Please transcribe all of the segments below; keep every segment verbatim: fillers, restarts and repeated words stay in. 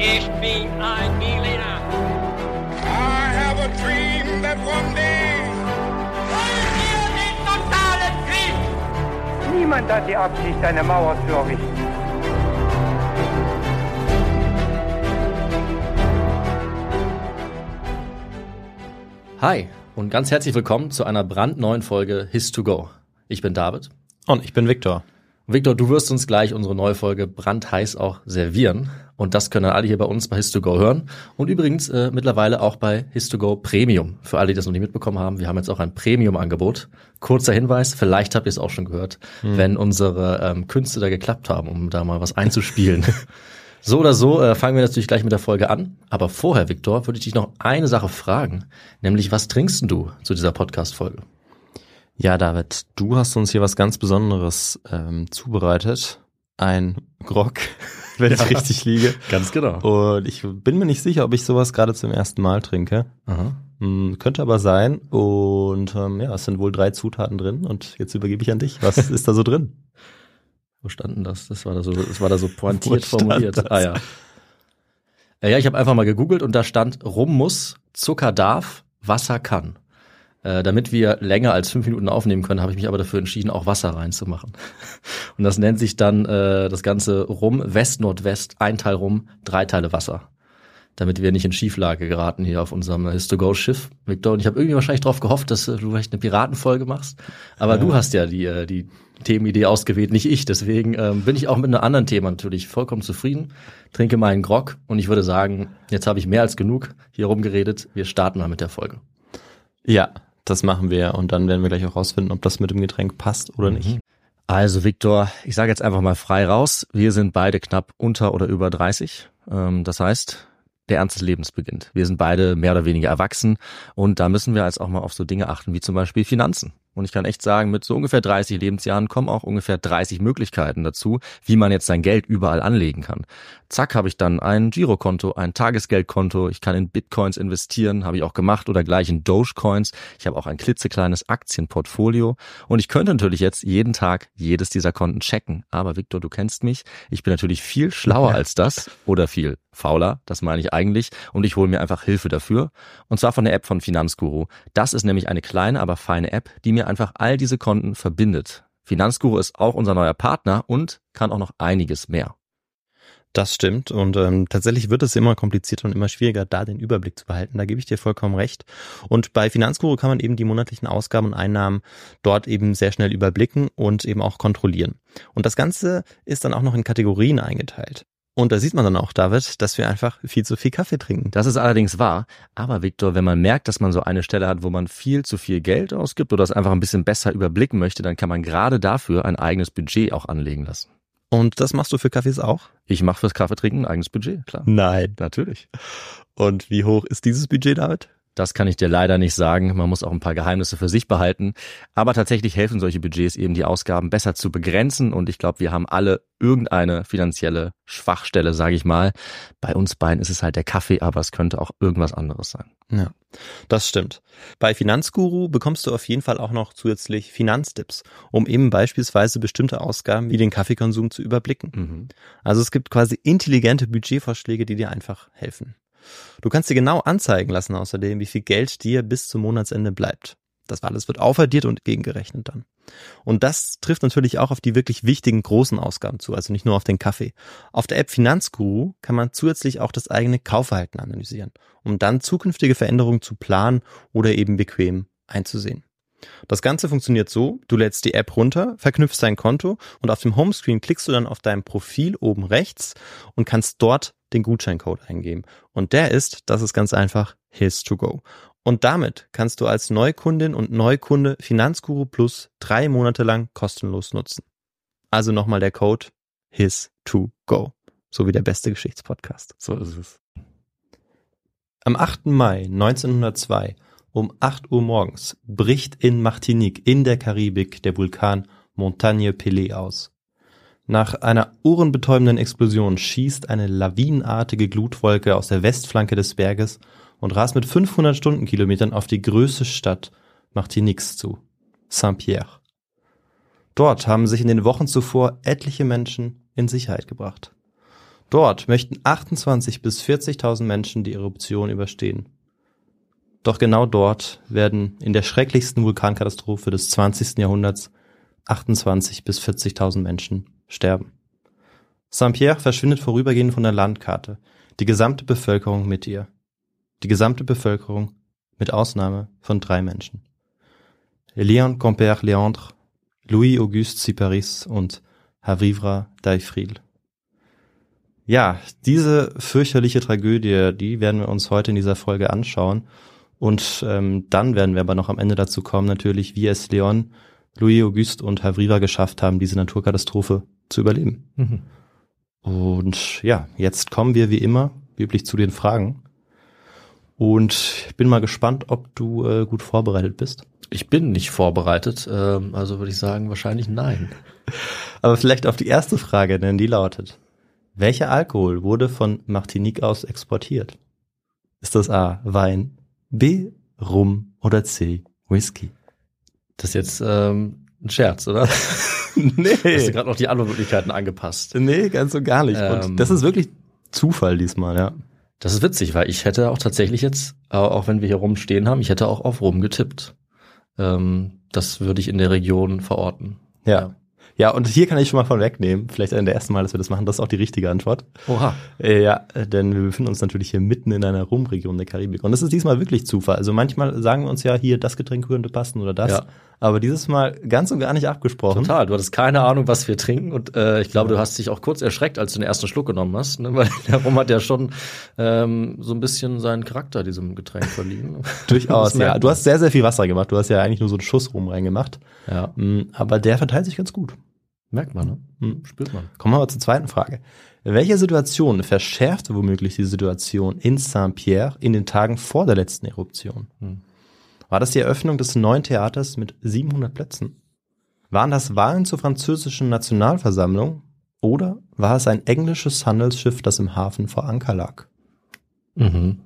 Ich bin ein Berliner. I have a dream that one day. Wollen wir den totalen Krieg? Niemand hat die Absicht, eine Mauer zu errichten. Hi und ganz herzlich willkommen zu einer brandneuen Folge His to Go. Ich bin David. Und ich bin Viktor. Viktor, du wirst uns gleich unsere neue Folge brandheiß auch servieren. Und das können alle hier bei uns bei His to Go hören. Und übrigens äh, mittlerweile auch bei His to Go Premium. Für alle, die das noch nicht mitbekommen haben, wir haben jetzt auch ein Premium-Angebot. Kurzer Hinweis, vielleicht habt ihr es auch schon gehört, hm. wenn unsere ähm, Künste da geklappt haben, um da mal was einzuspielen. So oder so äh, fangen wir natürlich gleich mit der Folge an. Aber vorher, Viktor, würde ich dich noch eine Sache fragen. Nämlich, was trinkst denn du zu dieser Podcast-Folge? Ja, David, du hast uns hier was ganz Besonderes ähm, zubereitet. Ein Grog, wenn ja, ich richtig liege. Ganz genau. Und ich bin mir nicht sicher, ob ich sowas gerade zum ersten Mal trinke. Aha. Hm, könnte aber sein. Und ähm, ja, es sind wohl drei Zutaten drin. Und jetzt übergebe ich an dich. Was ist da so drin? Wo stand denn das? Das war da so, das war da so pointiert formuliert. Ah ja. Ja, ich habe einfach mal gegoogelt und da stand: Rum muss, Zucker darf, Wasser kann. Äh, damit wir länger als fünf Minuten aufnehmen können, habe ich mich aber dafür entschieden, auch Wasser reinzumachen. Und das nennt sich dann äh, das Ganze Rum West-Nordwest, ein Teil Rum, drei Teile Wasser. Damit wir nicht in Schieflage geraten hier auf unserem His to Go Schiff, Viktor. Und ich habe irgendwie wahrscheinlich darauf gehofft, dass du vielleicht eine Piratenfolge machst. Aber ja. Du hast ja die die Themenidee ausgewählt, nicht ich. Deswegen ähm, bin ich auch mit einem anderen Thema natürlich vollkommen zufrieden. Trinke meinen Grog und ich würde sagen, jetzt habe ich mehr als genug hier rumgeredet. Wir starten mal mit der Folge. Ja, das machen wir und dann werden wir gleich auch rausfinden, ob das mit dem Getränk passt oder nicht. Also Viktor, ich sage jetzt einfach mal frei raus. Wir sind beide knapp unter oder über dreißig. Ähm, das heißt, der Ernst des Lebens beginnt. Wir sind beide mehr oder weniger erwachsen und da müssen wir jetzt auch mal auf so Dinge achten wie zum Beispiel Finanzen. Und ich kann echt sagen, mit so ungefähr dreißig Lebensjahren kommen auch ungefähr dreißig Möglichkeiten dazu, wie man jetzt sein Geld überall anlegen kann. Zack, habe ich dann ein Girokonto, ein Tagesgeldkonto, ich kann in Bitcoins investieren, habe ich auch gemacht, oder gleich in Dogecoins. Ich habe auch ein klitzekleines Aktienportfolio und ich könnte natürlich jetzt jeden Tag jedes dieser Konten checken. Aber Viktor, du kennst mich, ich bin natürlich viel schlauer als das oder viel fauler, das meine ich eigentlich, und ich hole mir einfach Hilfe dafür, und zwar von der App von Finanzguru. Das ist nämlich eine kleine, aber feine App, die mir einfach all diese Konten verbindet. Finanzguru ist auch unser neuer Partner und kann auch noch einiges mehr. Das stimmt und ähm, tatsächlich wird es immer komplizierter und immer schwieriger, da den Überblick zu behalten. Da gebe ich dir vollkommen recht. Und bei Finanzguru kann man eben die monatlichen Ausgaben und Einnahmen dort eben sehr schnell überblicken und eben auch kontrollieren. Und das Ganze ist dann auch noch in Kategorien eingeteilt. Und da sieht man dann auch, David, dass wir einfach viel zu viel Kaffee trinken. Das ist allerdings wahr. Aber Viktor, wenn man merkt, dass man so eine Stelle hat, wo man viel zu viel Geld ausgibt oder es einfach ein bisschen besser überblicken möchte, dann kann man gerade dafür ein eigenes Budget auch anlegen lassen. Und das machst du für Kaffees auch? Ich mache fürs Kaffeetrinken ein eigenes Budget, klar. Nein. Natürlich. Und wie hoch ist dieses Budget, David? Das kann ich dir leider nicht sagen. Man muss auch ein paar Geheimnisse für sich behalten. Aber tatsächlich helfen solche Budgets eben, die Ausgaben besser zu begrenzen. Und ich glaube, wir haben alle irgendeine finanzielle Schwachstelle, sage ich mal. Bei uns beiden ist es halt der Kaffee, aber es könnte auch irgendwas anderes sein. Ja, das stimmt. Bei Finanzguru bekommst du auf jeden Fall auch noch zusätzlich Finanztipps, um eben beispielsweise bestimmte Ausgaben wie den Kaffeekonsum zu überblicken. Mhm. Also es gibt quasi intelligente Budgetvorschläge, die dir einfach helfen. Du kannst dir genau anzeigen lassen außerdem, wie viel Geld dir bis zum Monatsende bleibt. Das alles wird aufaddiert und gegengerechnet dann. Und das trifft natürlich auch auf die wirklich wichtigen großen Ausgaben zu, also nicht nur auf den Kaffee. Auf der App Finanzguru kann man zusätzlich auch das eigene Kaufverhalten analysieren, um dann zukünftige Veränderungen zu planen oder eben bequem einzusehen. Das Ganze funktioniert so: Du lädst die App runter, verknüpfst dein Konto und auf dem Homescreen klickst du dann auf dein Profil oben rechts und kannst dort den Gutscheincode eingeben. Und der ist, das ist ganz einfach, His to Go. Und damit kannst du als Neukundin und Neukunde Finanzguru Plus drei Monate lang kostenlos nutzen. Also nochmal der Code His to Go. So wie der beste Geschichtspodcast. So ist es. Am achten Mai neunzehnhundertzwei um acht Uhr morgens bricht in Martinique in der Karibik der Vulkan Montagne Pelée aus. Nach einer ohrenbetäubenden Explosion schießt eine lawinenartige Glutwolke aus der Westflanke des Berges und rast mit fünfhundert Stundenkilometern auf die größte Stadt Martiniques zu, Saint-Pierre. Dort haben sich in den Wochen zuvor etliche Menschen in Sicherheit gebracht. Dort möchten achtundzwanzig bis vierzigtausend Menschen die Eruption überstehen. Doch genau dort werden in der schrecklichsten Vulkankatastrophe des zwanzigsten Jahrhunderts achtundzwanzig bis vierzigtausend Menschen sterben. Saint-Pierre verschwindet vorübergehend von der Landkarte, die gesamte Bevölkerung mit ihr. Die gesamte Bevölkerung mit Ausnahme von drei Menschen. Léon Compère-Leandre, Louis-Auguste Cyparis und Havivra Daifril. Ja, diese fürchterliche Tragödie, die werden wir uns heute in dieser Folge anschauen. Und ähm, dann werden wir aber noch am Ende dazu kommen, natürlich, wie es Léon, Louis-Auguste und Havivra geschafft haben, diese Naturkatastrophe zu überleben. Mhm. Und ja, jetzt kommen wir wie immer, wie üblich, zu den Fragen. Und ich bin mal gespannt, ob du äh, gut vorbereitet bist. Ich bin nicht vorbereitet, ähm, also würde ich sagen, wahrscheinlich nein. Aber vielleicht auf die erste Frage, denn die lautet: Welcher Alkohol wurde von Martinique aus exportiert? Ist das A, Wein, B, Rum oder C, Whisky? Das ist jetzt ähm, ein Scherz, oder? Nee. Hast du gerade noch die Antwortmöglichkeiten angepasst? Nee, ganz und gar nicht. Und Ähm, das ist wirklich Zufall diesmal, ja. Das ist witzig, weil ich hätte auch tatsächlich jetzt, auch wenn wir hier rumstehen haben, ich hätte auch auf Rum getippt. Ähm, das würde ich in der Region verorten. Ja. ja. Ja, und hier kann ich schon mal von wegnehmen, vielleicht ein der ersten Mal, dass wir das machen, das ist auch die richtige Antwort. Oha. Äh, ja, denn wir befinden uns natürlich hier mitten in einer Rumregion der Karibik. Und das ist diesmal wirklich Zufall. Also manchmal sagen wir uns ja, hier, das Getränk könnte passen oder das. Ja. Aber dieses Mal ganz und gar nicht abgesprochen. Total, du hattest keine Ahnung, was wir trinken. Und äh, ich glaube, ja. du hast dich auch kurz erschreckt, als du den ersten Schluck genommen hast. Ne? Weil der Rum hat ja schon ähm, so ein bisschen seinen Charakter diesem Getränk verliehen. Durchaus, ja. Du hast sehr, sehr viel Wasser gemacht. Du hast ja eigentlich nur so einen Schuss Rum reingemacht. Ja. Aber der verteilt sich ganz gut. Merkt man, ne? Hm. Spürt man. Kommen wir aber zur zweiten Frage. Welche Situation verschärfte womöglich die Situation in Saint-Pierre in den Tagen vor der letzten Eruption? Hm. War das die Eröffnung des neuen Theaters mit siebenhundert Plätzen? Waren das Wahlen zur französischen Nationalversammlung? Oder war es ein englisches Handelsschiff, das im Hafen vor Anker lag? Mhm.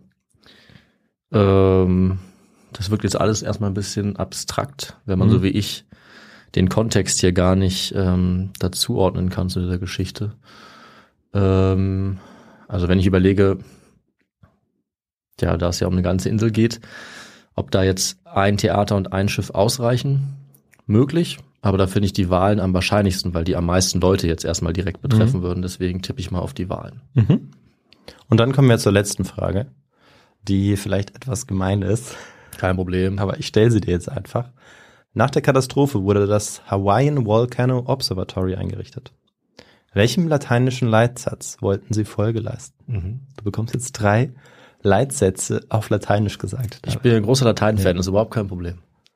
Ähm, das wirkt jetzt alles erstmal ein bisschen abstrakt, wenn man mhm. so wie ich den Kontext hier gar nicht ähm, dazuordnen kann zu dieser Geschichte. Ähm, also wenn ich überlege, ja, da es ja um eine ganze Insel geht, ob da jetzt ein Theater und ein Schiff ausreichen, möglich, aber da finde ich die Wahlen am wahrscheinlichsten, weil die am meisten Leute jetzt erstmal direkt betreffen mhm. würden, deswegen tippe ich mal auf die Wahlen. Mhm. Und dann kommen wir zur letzten Frage, die vielleicht etwas gemein ist. Kein Problem. Aber ich stelle sie dir jetzt einfach. Nach der Katastrophe wurde das Hawaiian Volcano Observatory eingerichtet. Welchem lateinischen Leitsatz wollten sie Folge leisten? Mhm. Du bekommst jetzt drei Leitsätze auf Lateinisch gesagt. Ich bin ein großer Latein-Fan, ja. Ist überhaupt kein Problem.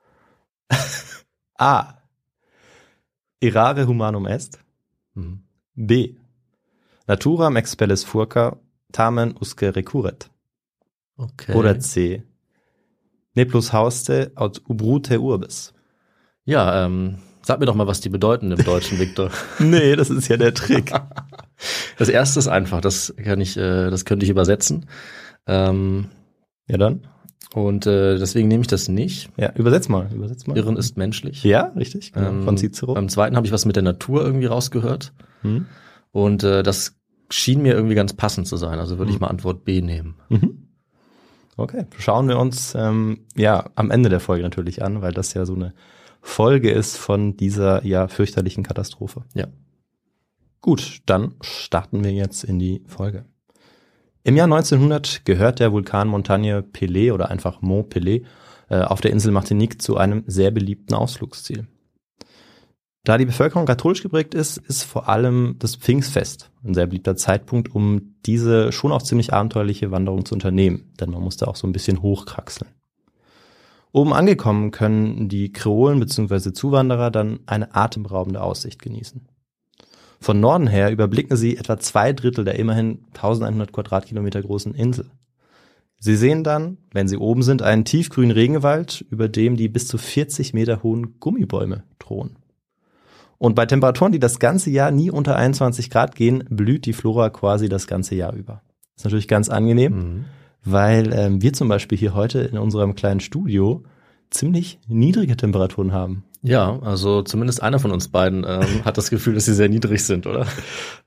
A. Errare humanum est. Mhm. B. Naturam expellis furca, tamen usque recurret. Okay. Oder C. Ne plus hauste aut ubrute urbis. Ja, ähm, sag mir doch mal, was die bedeuten im Deutschen, Victor. Nee, das ist ja der Trick. Das erste ist einfach, das kann ich, äh, das könnte ich übersetzen. Ähm, ja dann. Und äh, deswegen nehme ich das nicht. Ja, übersetz mal, übersetz mal. Irren ist menschlich. Ja, richtig. Genau. Ähm, von Cicero. Beim zweiten habe ich was mit der Natur irgendwie rausgehört. Hm. Und äh, das schien mir irgendwie ganz passend zu sein. Also würde hm. ich mal Antwort B nehmen. Mhm. Okay, schauen wir uns ähm, ja am Ende der Folge natürlich an, weil das ja so eine Folge ist von dieser ja fürchterlichen Katastrophe. Ja. Gut, dann starten wir jetzt in die Folge. Im Jahr neunzehnhundert gehört der Vulkan Montagne Pelée oder einfach Mont Pelée äh, auf der Insel Martinique zu einem sehr beliebten Ausflugsziel. Da die Bevölkerung katholisch geprägt ist, ist vor allem das Pfingstfest ein sehr beliebter Zeitpunkt, um diese schon auch ziemlich abenteuerliche Wanderung zu unternehmen, denn man musste auch so ein bisschen hochkraxeln. Oben angekommen können die Kreolen bzw. Zuwanderer dann eine atemberaubende Aussicht genießen. Von Norden her überblicken sie etwa zwei Drittel der immerhin eintausendeinhundert Quadratkilometer großen Insel. Sie sehen dann, wenn sie oben sind, einen tiefgrünen Regenwald, über dem die bis zu vierzig Meter hohen Gummibäume thronen. Und bei Temperaturen, die das ganze Jahr nie unter einundzwanzig Grad gehen, blüht die Flora quasi das ganze Jahr über. Das ist natürlich ganz angenehm, mhm. weil ähm, wir zum Beispiel hier heute in unserem kleinen Studio ziemlich niedrige Temperaturen haben. Ja, also zumindest einer von uns beiden ähm, hat das Gefühl, dass sie sehr niedrig sind, oder?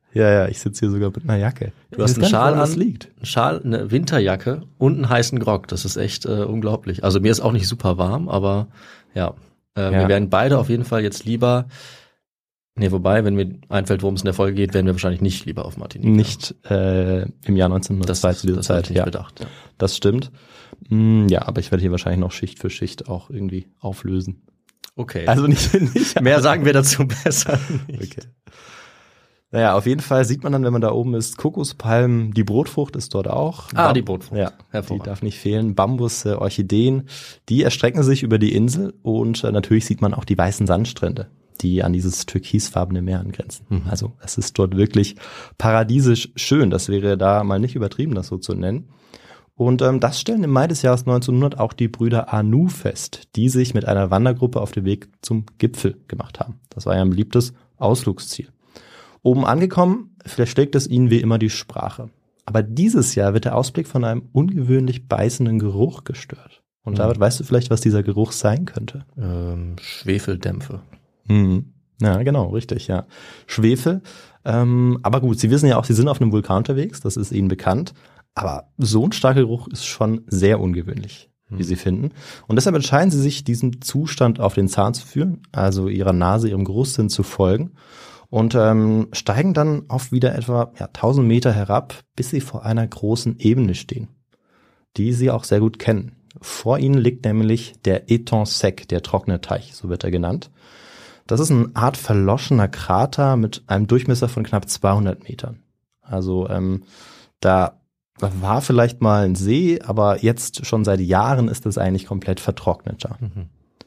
Ja, ja, ich sitze hier sogar mit einer Jacke. Du hast einen Schal an, liegt. einen Schal, eine Winterjacke und einen heißen Grog. Das ist echt äh, unglaublich. Also mir ist auch nicht super warm, aber ja, äh, ja. Wir werden beide auf jeden Fall jetzt lieber, nee, wobei, wenn mir einfällt, worum es in der Folge geht, werden wir wahrscheinlich nicht lieber auf Martinique. Nicht äh, im Jahr neunzehnhundertzwei zu dieser das Zeit. Ich nicht ja, bedacht, ja. Das stimmt. Mm, ja, aber ich werde hier wahrscheinlich noch Schicht für Schicht auch irgendwie auflösen. Okay. Also nicht, nicht mehr sagen wir dazu besser nicht. Okay. Naja, auf jeden Fall sieht man dann, wenn man da oben ist, Kokospalmen, die Brotfrucht ist dort auch. Ah, Bam- die Brotfrucht. Ja, die darf nicht fehlen. Bambusse, Orchideen, die erstrecken sich über die Insel und äh, natürlich sieht man auch die weißen Sandstrände, die an dieses türkisfarbene Meer angrenzen. Mhm. Also es ist dort wirklich paradiesisch schön. Das wäre da mal nicht übertrieben, das so zu nennen. Und ähm, das stellen im Mai des Jahres neunzehnhundert auch die Brüder Anu fest, die sich mit einer Wandergruppe auf den Weg zum Gipfel gemacht haben. Das war ja ein beliebtes Ausflugsziel. Oben angekommen, verschlägt es ihnen wie immer die Sprache. Aber dieses Jahr wird der Ausblick von einem ungewöhnlich beißenden Geruch gestört. Und mhm. David, weißt du vielleicht, was dieser Geruch sein könnte? Ähm, Schwefeldämpfe. Mhm. Ja, genau, richtig, ja. Schwefel. Ähm, aber gut, Sie wissen ja auch, Sie sind auf einem Vulkan unterwegs, das ist Ihnen bekannt. Aber so ein starker Geruch ist schon sehr ungewöhnlich, mhm. wie Sie finden. Und deshalb entscheiden Sie sich, diesem Zustand auf den Zahn zu fühlen, also Ihrer Nase, Ihrem Geruchssinn zu folgen. Und ähm, steigen dann auf wieder etwa ja, tausend Meter herab, bis sie vor einer großen Ebene stehen, die sie auch sehr gut kennen. Vor ihnen liegt nämlich der Étang sec, der trockene Teich, so wird er genannt. Das ist eine Art verloschener Krater mit einem Durchmesser von knapp zweihundert Metern. Also ähm, da war vielleicht mal ein See, aber jetzt schon seit Jahren ist das eigentlich komplett vertrocknet da. Mhm.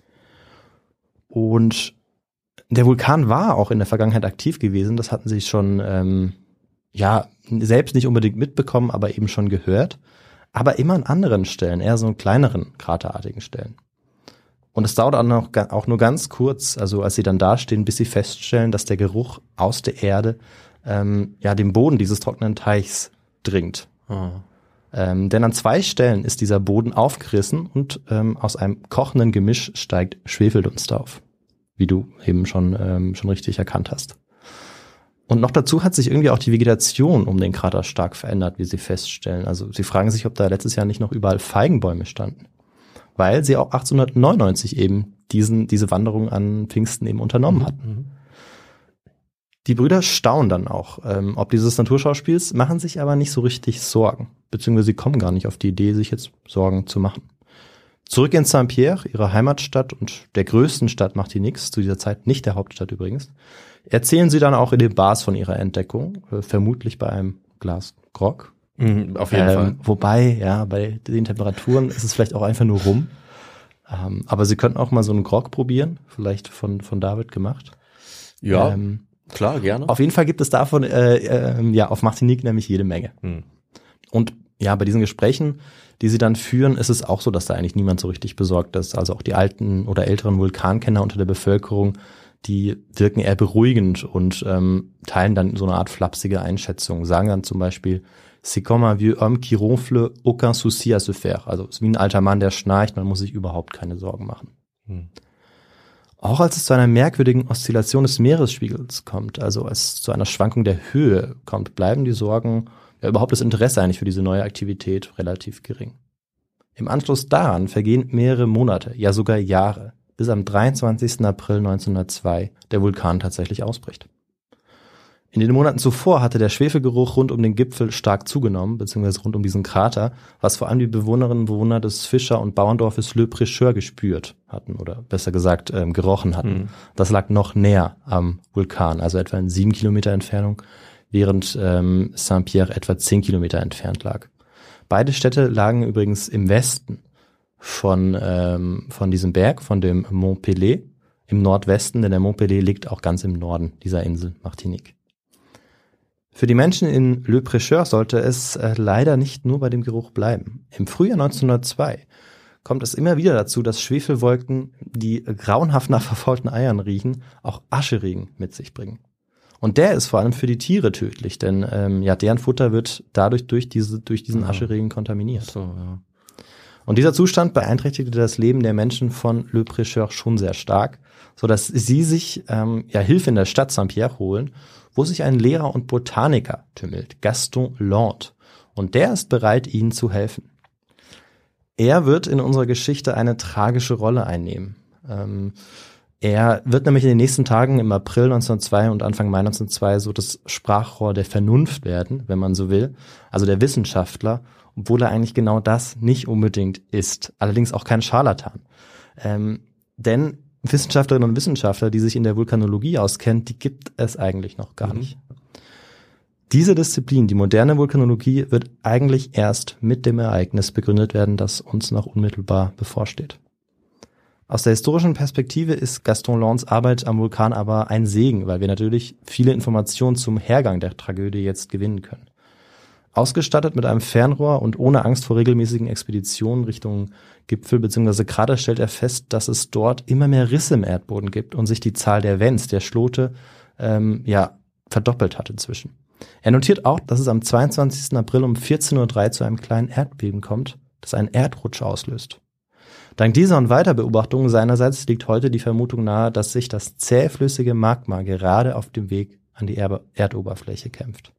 Und der Vulkan war auch in der Vergangenheit aktiv gewesen, das hatten sie schon, ähm, ja, selbst nicht unbedingt mitbekommen, aber eben schon gehört. Aber immer an anderen Stellen, eher so in kleineren, kraterartigen Stellen. Und es dauert auch, noch, auch nur ganz kurz, also als sie dann dastehen, bis sie feststellen, dass der Geruch aus der Erde, ähm, ja, den Boden dieses trockenen Teichs dringt. Oh. Ähm, denn an zwei Stellen ist dieser Boden aufgerissen und ähm, aus einem kochenden Gemisch steigt Schwefeldunst auf. Wie du eben schon ähm, schon richtig erkannt hast. Und noch dazu hat sich irgendwie auch die Vegetation um den Krater stark verändert, wie sie feststellen. Also sie fragen sich, ob da letztes Jahr nicht noch überall Feigenbäume standen. Weil sie auch achtzehnhundertneunundneunzig eben diesen diese Wanderung an Pfingsten eben unternommen hatten. Mhm. Die Brüder staunen dann auch, ähm, ob dieses Naturschauspiels, machen sich aber nicht so richtig Sorgen. Beziehungsweise sie kommen gar nicht auf die Idee, sich jetzt Sorgen zu machen. Zurück in Saint-Pierre, ihrer Heimatstadt und der größten Stadt Martiniques, zu dieser Zeit nicht der Hauptstadt übrigens, erzählen sie dann auch in den Bars von ihrer Entdeckung, äh, vermutlich bei einem Glas Grog. Mhm, auf jeden ähm, Fall. Wobei, ja, bei den Temperaturen ist es vielleicht auch einfach nur rum. Ähm, aber sie könnten auch mal so einen Grog probieren, vielleicht von von David gemacht. Ja, ähm, klar, gerne. Auf jeden Fall gibt es davon äh, äh, ja auf Martinique nämlich jede Menge. Mhm. Und ja, bei diesen Gesprächen, die sie dann führen, ist es auch so, dass da eigentlich niemand so richtig besorgt ist. Also auch die alten oder älteren Vulkankenner unter der Bevölkerung, die wirken eher beruhigend und ähm, teilen dann so eine Art flapsige Einschätzung. Sagen dann zum Beispiel, c'est comme un vieux homme qui ronfle, aucun souci à se faire. Also es ist wie ein alter Mann, der schnarcht, man muss sich überhaupt keine Sorgen machen. Hm. Auch als es zu einer merkwürdigen Oszillation des Meeresspiegels kommt, also als es zu einer Schwankung der Höhe kommt, bleiben die Sorgen, ja, überhaupt das Interesse eigentlich für diese neue Aktivität relativ gering. Im Anschluss daran vergehen mehrere Monate, ja sogar Jahre, bis am dreiundzwanzigsten April neunzehnhundertzwei der Vulkan tatsächlich ausbricht. In den Monaten zuvor hatte der Schwefelgeruch rund um den Gipfel stark zugenommen, beziehungsweise rund um diesen Krater, was vor allem die Bewohnerinnen und Bewohner des Fischer- und Bauerndorfes Le Prêcheur gespürt hatten, oder besser gesagt ähm, gerochen hatten. Mhm. Das lag noch näher am Vulkan, also etwa in sieben Kilometer Entfernung, während ähm, Saint-Pierre etwa zehn Kilometer entfernt lag. Beide Städte lagen übrigens im Westen von ähm, von diesem Berg, von dem Mont Pelé, im Nordwesten, denn der Mont Pelé liegt auch ganz im Norden dieser Insel Martinique. Für die Menschen in Le Prêcheur sollte es äh, leider nicht nur bei dem Geruch bleiben. Im Frühjahr neunzehnhundertzwei kommt es immer wieder dazu, dass Schwefelwolken, die grauenhaft nach verfaulten Eiern riechen, auch Ascheregen mit sich bringen. Und der ist vor allem für die Tiere tödlich, denn ähm, ja, deren Futter wird dadurch durch diese durch diesen Ascheregen kontaminiert. So, ja. Und dieser Zustand beeinträchtigte das Leben der Menschen von Le Prêcheur schon sehr stark, so dass sie sich ähm, ja Hilfe in der Stadt Saint-Pierre holen wo sich ein Lehrer und Botaniker tümmelt, Gaston Lande. Und der ist bereit, ihnen zu helfen. Er wird in unserer Geschichte eine tragische Rolle einnehmen. Ähm, er wird nämlich in den nächsten Tagen im April neunzehnhundertzwei und Anfang Mai neunzehnhundertzwei so das Sprachrohr der Vernunft werden, wenn man so will, also der Wissenschaftler, obwohl er eigentlich genau das nicht unbedingt ist, allerdings auch kein Scharlatan. Ähm, denn Wissenschaftlerinnen und Wissenschaftler, die sich in der Vulkanologie auskennen, die gibt es eigentlich noch gar nicht. Diese Disziplin, die moderne Vulkanologie, wird eigentlich erst mit dem Ereignis begründet werden, das uns noch unmittelbar bevorsteht. Aus der historischen Perspektive ist Gaston Landes Arbeit am Vulkan aber ein Segen, weil wir natürlich viele Informationen zum Hergang der Tragödie jetzt gewinnen können. Ausgestattet mit einem Fernrohr und ohne Angst vor regelmäßigen Expeditionen Richtung Gipfel bzw. Krater stellt er fest, dass es dort immer mehr Risse im Erdboden gibt und sich die Zahl der Vents, der Schlote, ähm, ja, verdoppelt hat inzwischen. Er notiert auch, dass es am zweiundzwanzigsten April um vierzehn Uhr drei zu einem kleinen Erdbeben kommt, das einen Erdrutsch auslöst. Dank dieser und weiter Beobachtungen seinerseits liegt heute die Vermutung nahe, dass sich das zähflüssige Magma gerade auf dem Weg an die Erbe- Erdoberfläche kämpft.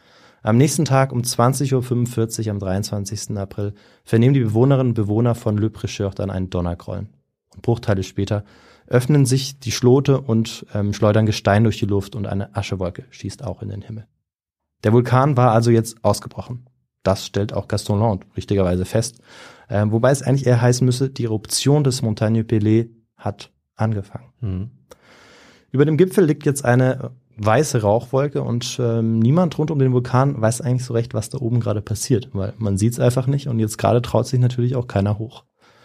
Am nächsten Tag um zwanzig Uhr fünfundvierzig am dreiundzwanzigsten April vernehmen die Bewohnerinnen und Bewohner von Le Prêcheur dann einen Donnergrollen. Und Bruchteile später öffnen sich die Schlote und ähm, schleudern Gestein durch die Luft und eine Aschewolke schießt auch in den Himmel. Der Vulkan war also jetzt ausgebrochen. Das stellt auch Gaston Lande richtigerweise fest. Äh, wobei es eigentlich eher heißen müsse, die Eruption des Montagne Pelée hat angefangen. Mhm. Über dem Gipfel liegt jetzt eine weiße Rauchwolke und ähm, niemand rund um den Vulkan weiß eigentlich so recht, was da oben gerade passiert, weil man sieht es einfach nicht und jetzt gerade traut sich natürlich auch keiner hoch.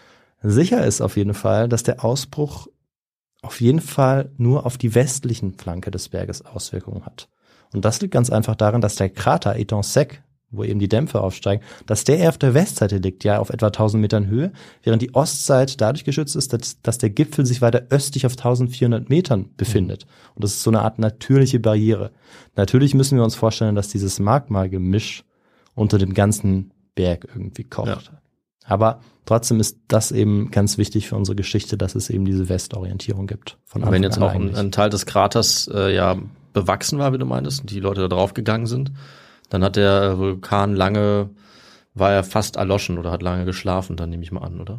Sicher ist auf jeden Fall, dass der Ausbruch auf jeden Fall nur auf die westlichen Flanke des Berges Auswirkungen hat. Und das liegt ganz einfach daran, dass der Krater Étang Sec, wo eben die Dämpfe aufsteigen, dass der eher auf der Westseite liegt, ja auf etwa tausend Metern Höhe, während die Ostseite dadurch geschützt ist, dass, dass der Gipfel sich weiter östlich auf eintausendvierhundert Metern befindet. Und das ist so eine Art natürliche Barriere. Natürlich müssen wir uns vorstellen, dass dieses Magma-Gemisch unter dem ganzen Berg irgendwie kocht. Ja. Aber trotzdem ist das eben ganz wichtig für unsere Geschichte, dass es eben diese Westorientierung gibt. Von Anfang Wenn jetzt an auch ein, ein Teil des Kraters äh, ja bewachsen war, wie du meintest, und die Leute da drauf gegangen sind, dann hat der Vulkan lange, war er fast erloschen oder hat lange geschlafen, dann nehme ich mal an, oder?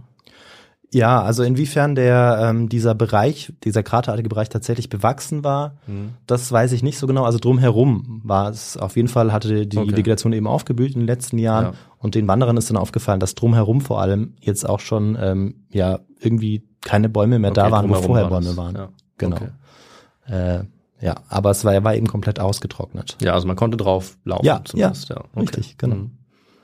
Ja, also inwiefern der ähm, dieser Bereich, dieser kraterartige Bereich tatsächlich bewachsen war, hm. das weiß ich nicht so genau. Also drumherum war es auf jeden Fall, hatte die okay. Vegetation eben aufgeblüht in den letzten Jahren ja. und den Wanderern ist dann aufgefallen, dass drumherum vor allem jetzt auch schon ähm, ja irgendwie keine Bäume mehr okay, da waren, wo vorher war Bäume waren. Ja. Genau. Okay. Äh, ja, aber es war, war eben komplett ausgetrocknet. Ja, also man konnte drauf laufen. Ja, zumindest. ja, ja. Okay. Richtig, genau. Mhm.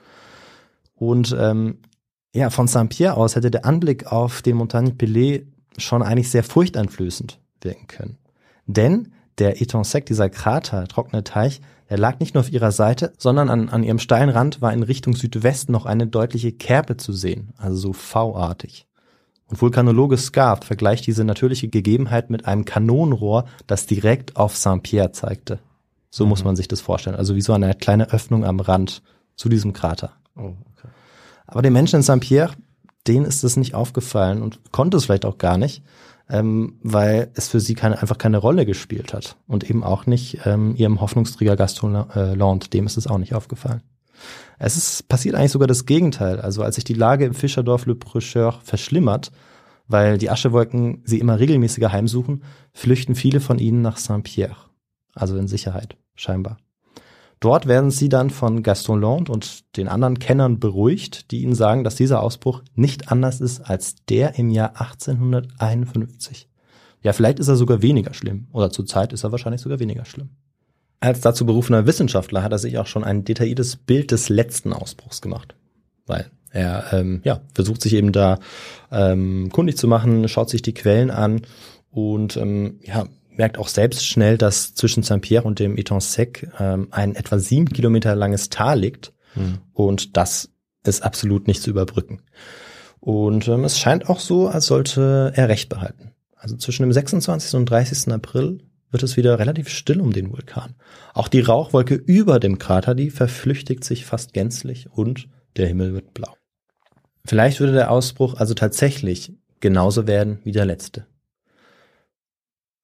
Und ähm, ja, von Saint-Pierre aus hätte der Anblick auf den Montagne Pelée schon eigentlich sehr furchteinflößend wirken können. Denn der Étang Sec, dieser Krater, trockene Teich, der lag nicht nur auf ihrer Seite, sondern an, an ihrem steilen Rand war in Richtung Südwest noch eine deutliche Kerbe zu sehen, also so V-artig. Und Vulkanologe Scarfe vergleicht diese natürliche Gegebenheit mit einem Kanonenrohr, das direkt auf Saint-Pierre zeigte. So mhm. muss man sich das vorstellen. Also wie so eine kleine Öffnung am Rand zu diesem Krater. Oh, okay. Aber den Menschen in Saint-Pierre, denen ist es nicht aufgefallen und konnte es vielleicht auch gar nicht, ähm, weil es für sie keine, einfach keine Rolle gespielt hat. Und eben auch nicht ähm, ihrem Hoffnungsträger Gaston äh, Lande, dem ist es auch nicht aufgefallen. Es ist passiert eigentlich sogar das Gegenteil. Also als sich die Lage im Fischerdorf Le Prêcheur verschlimmert, weil die Aschewolken sie immer regelmäßiger heimsuchen, flüchten viele von ihnen nach Saint-Pierre, also in Sicherheit, scheinbar. Dort werden sie dann von Gaston Lande und den anderen Kennern beruhigt, die ihnen sagen, dass dieser Ausbruch nicht anders ist als der im Jahr achtzehnhunderteinundfünfzig. Ja, vielleicht ist er sogar weniger schlimm. Oder zur Zeit ist er wahrscheinlich sogar weniger schlimm. Als dazu berufener Wissenschaftler hat er sich auch schon ein detailliertes Bild des letzten Ausbruchs gemacht. Weil er ähm, ja versucht sich eben da ähm, kundig zu machen, schaut sich die Quellen an und ähm, ja merkt auch selbst schnell, dass zwischen Saint-Pierre und dem Étang Sec ähm, ein etwa sieben Kilometer langes Tal liegt. Hm. Und das ist absolut nicht zu überbrücken. Und ähm, es scheint auch so, als sollte er Recht behalten. Also zwischen dem sechsundzwanzigsten und dreißigsten April wird es wieder relativ still um den Vulkan. Auch die Rauchwolke über dem Krater, die verflüchtigt sich fast gänzlich und der Himmel wird blau. Vielleicht würde der Ausbruch also tatsächlich genauso werden wie der letzte.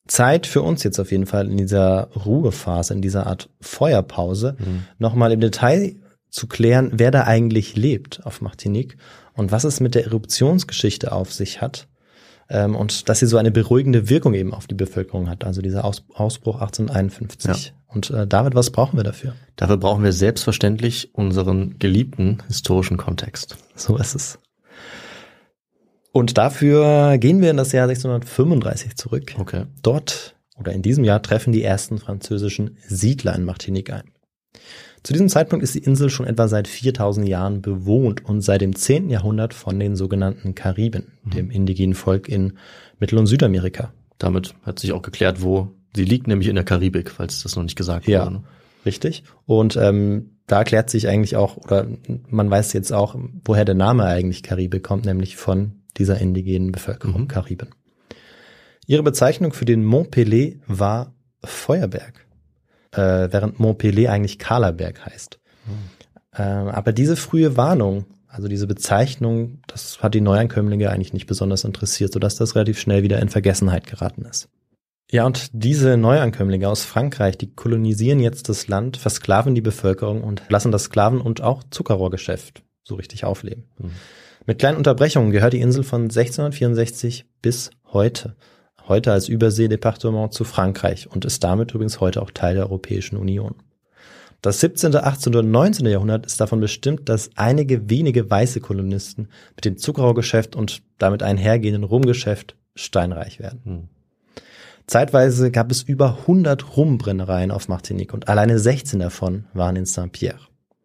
Zeit für uns jetzt auf jeden Fall in dieser Ruhephase, in dieser Art Feuerpause, mhm. nochmal im Detail zu klären, wer da eigentlich lebt auf Martinique und was es mit der Eruptionsgeschichte auf sich hat ähm, und dass sie so eine beruhigende Wirkung eben auf die Bevölkerung hat, also dieser Aus- Ausbruch achtzehnhunderteinundfünfzig. Ja. Und äh, David, was brauchen wir dafür? Dafür brauchen wir selbstverständlich unseren geliebten historischen Kontext. So ist es. Und dafür gehen wir in das Jahr sechzehnhundertfünfunddreißig zurück. Okay. Dort oder in diesem Jahr treffen die ersten französischen Siedler in Martinique ein. Zu diesem Zeitpunkt ist die Insel schon etwa seit viertausend Jahren bewohnt und seit dem zehnten Jahrhundert von den sogenannten Kariben, mhm. dem indigenen Volk in Mittel- und Südamerika. Damit hat sich auch geklärt, wo sie liegt, nämlich in der Karibik, falls das noch nicht gesagt ja, wurde. Ne? Richtig. Und ähm, da erklärt sich eigentlich auch, oder man weiß jetzt auch, woher der Name eigentlich Karibik kommt, nämlich von dieser indigenen Bevölkerung, mhm. Kariben. Ihre Bezeichnung für den Mont Pelé war Feuerberg, äh, während Mont Pelé eigentlich Kahlerberg heißt. Mhm. Äh, aber diese frühe Warnung, also diese Bezeichnung, das hat die Neuankömmlinge eigentlich nicht besonders interessiert, sodass das relativ schnell wieder in Vergessenheit geraten ist. Ja, und diese Neuankömmlinge aus Frankreich, die kolonisieren jetzt das Land, versklaven die Bevölkerung und lassen das Sklaven- und auch Zuckerrohrgeschäft so richtig aufleben. Mhm. Mit kleinen Unterbrechungen gehört die Insel von sechzehnhundertvierundsechzig bis heute. Heute als Überseedepartement zu Frankreich und ist damit übrigens heute auch Teil der Europäischen Union. Das siebzehnte., achtzehnte. und neunzehnte. Jahrhundert ist davon bestimmt, dass einige wenige weiße Kolonisten mit dem Zuckerrohrgeschäft und damit einhergehenden Rumgeschäft steinreich werden. Hm. Zeitweise gab es über hundert Rumbrennereien auf Martinique und alleine sechzehn davon waren in Saint-Pierre.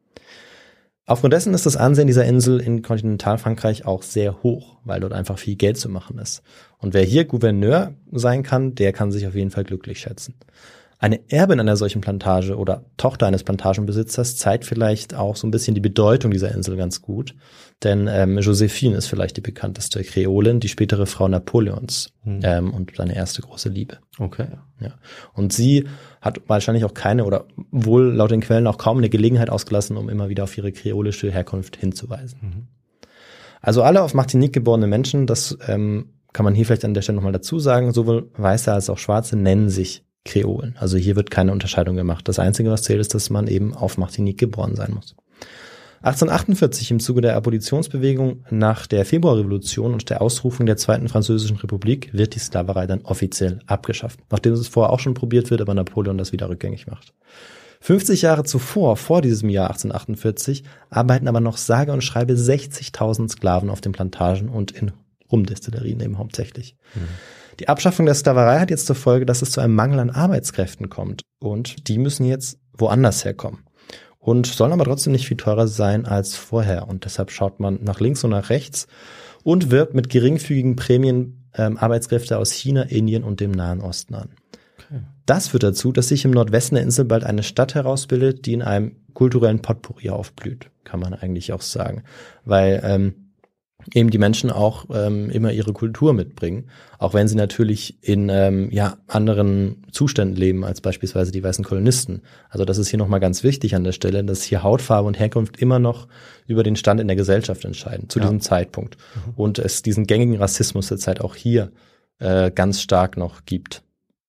Aufgrund dessen ist das Ansehen dieser Insel in Kontinentalfrankreich auch sehr hoch, weil dort einfach viel Geld zu machen ist. Und wer hier Gouverneur sein kann, der kann sich auf jeden Fall glücklich schätzen. Eine Erbin einer solchen Plantage oder Tochter eines Plantagenbesitzers zeigt vielleicht auch so ein bisschen die Bedeutung dieser Insel ganz gut. Denn ähm, Josephine ist vielleicht die bekannteste Kreolin, die spätere Frau Napoleons hm. ähm, und seine erste große Liebe. Okay. Ja. Und sie hat wahrscheinlich auch keine oder wohl laut den Quellen auch kaum eine Gelegenheit ausgelassen, um immer wieder auf ihre kreolische Herkunft hinzuweisen. Mhm. Also alle auf Martinique geborene Menschen, das ähm, kann man hier vielleicht an der Stelle nochmal dazu sagen, sowohl Weiße als auch Schwarze nennen sich Kreolen. Also hier wird keine Unterscheidung gemacht. Das Einzige, was zählt, ist, dass man eben auf Martinique geboren sein muss. achtzehnhundertachtundvierzig im Zuge der Abolitionsbewegung nach der Februarrevolution und der Ausrufung der Zweiten Französischen Republik wird die Sklaverei dann offiziell abgeschafft, nachdem es vorher auch schon probiert wird, aber Napoleon das wieder rückgängig macht. fünfzig Jahre zuvor, vor diesem Jahr achtzehnhundertachtundvierzig, arbeiten aber noch sage und schreibe sechzigtausend Sklaven auf den Plantagen und in Rumdestillerien eben hauptsächlich. Mhm. Die Abschaffung der Sklaverei hat jetzt zur Folge, dass es zu einem Mangel an Arbeitskräften kommt und die müssen jetzt woanders herkommen. Und sollen aber trotzdem nicht viel teurer sein als vorher. Und deshalb schaut man nach links und nach rechts und wirbt mit geringfügigen Prämien ähm, Arbeitskräfte aus China, Indien und dem Nahen Osten an. Okay. Das führt dazu, dass sich im Nordwesten der Insel bald eine Stadt herausbildet, die in einem kulturellen Potpourri aufblüht, kann man eigentlich auch sagen. Weil ähm, eben die Menschen auch ähm, immer ihre Kultur mitbringen, auch wenn sie natürlich in ähm, ja anderen Zuständen leben als beispielsweise die weißen Kolonisten. Also das ist hier nochmal ganz wichtig an der Stelle, dass hier Hautfarbe und Herkunft immer noch über den Stand in der Gesellschaft entscheiden, zu ja. diesem Zeitpunkt. Mhm. Und es diesen gängigen Rassismus der Zeit auch hier äh, ganz stark noch gibt.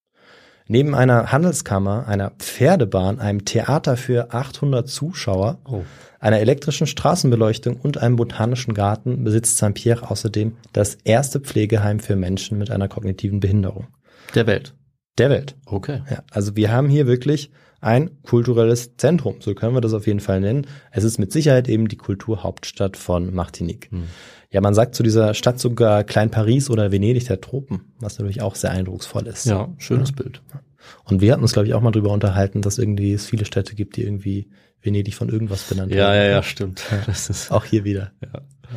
Neben einer Handelskammer, einer Pferdebahn, einem Theater für achthundert Zuschauer, oh. einer elektrischen Straßenbeleuchtung und einem botanischen Garten besitzt Saint-Pierre außerdem das erste Pflegeheim für Menschen mit einer kognitiven Behinderung. Der Welt? Der Welt. Okay. Ja, also wir haben hier wirklich ein kulturelles Zentrum, so können wir das auf jeden Fall nennen. Es ist mit Sicherheit eben die Kulturhauptstadt von Martinique. Hm. Ja, man sagt zu dieser Stadt sogar Klein Paris oder Venedig der Tropen, was natürlich auch sehr eindrucksvoll ist. Ja, schönes ja. Bild. Und wir hatten uns, glaube ich, auch mal drüber unterhalten, dass irgendwie es viele Städte gibt, die irgendwie Venedig von irgendwas benannt ja, werden. Ja, ja, ja, stimmt. Das ist auch hier wieder. Ja.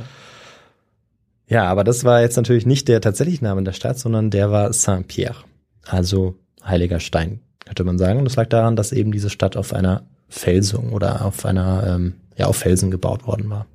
ja, aber das war jetzt natürlich nicht der tatsächliche Name der Stadt, sondern der war Saint-Pierre, also heiliger Stein, könnte man sagen. Und das lag daran, dass eben diese Stadt auf einer Felsung oder auf einer, ähm, ja, auf Felsen gebaut worden war.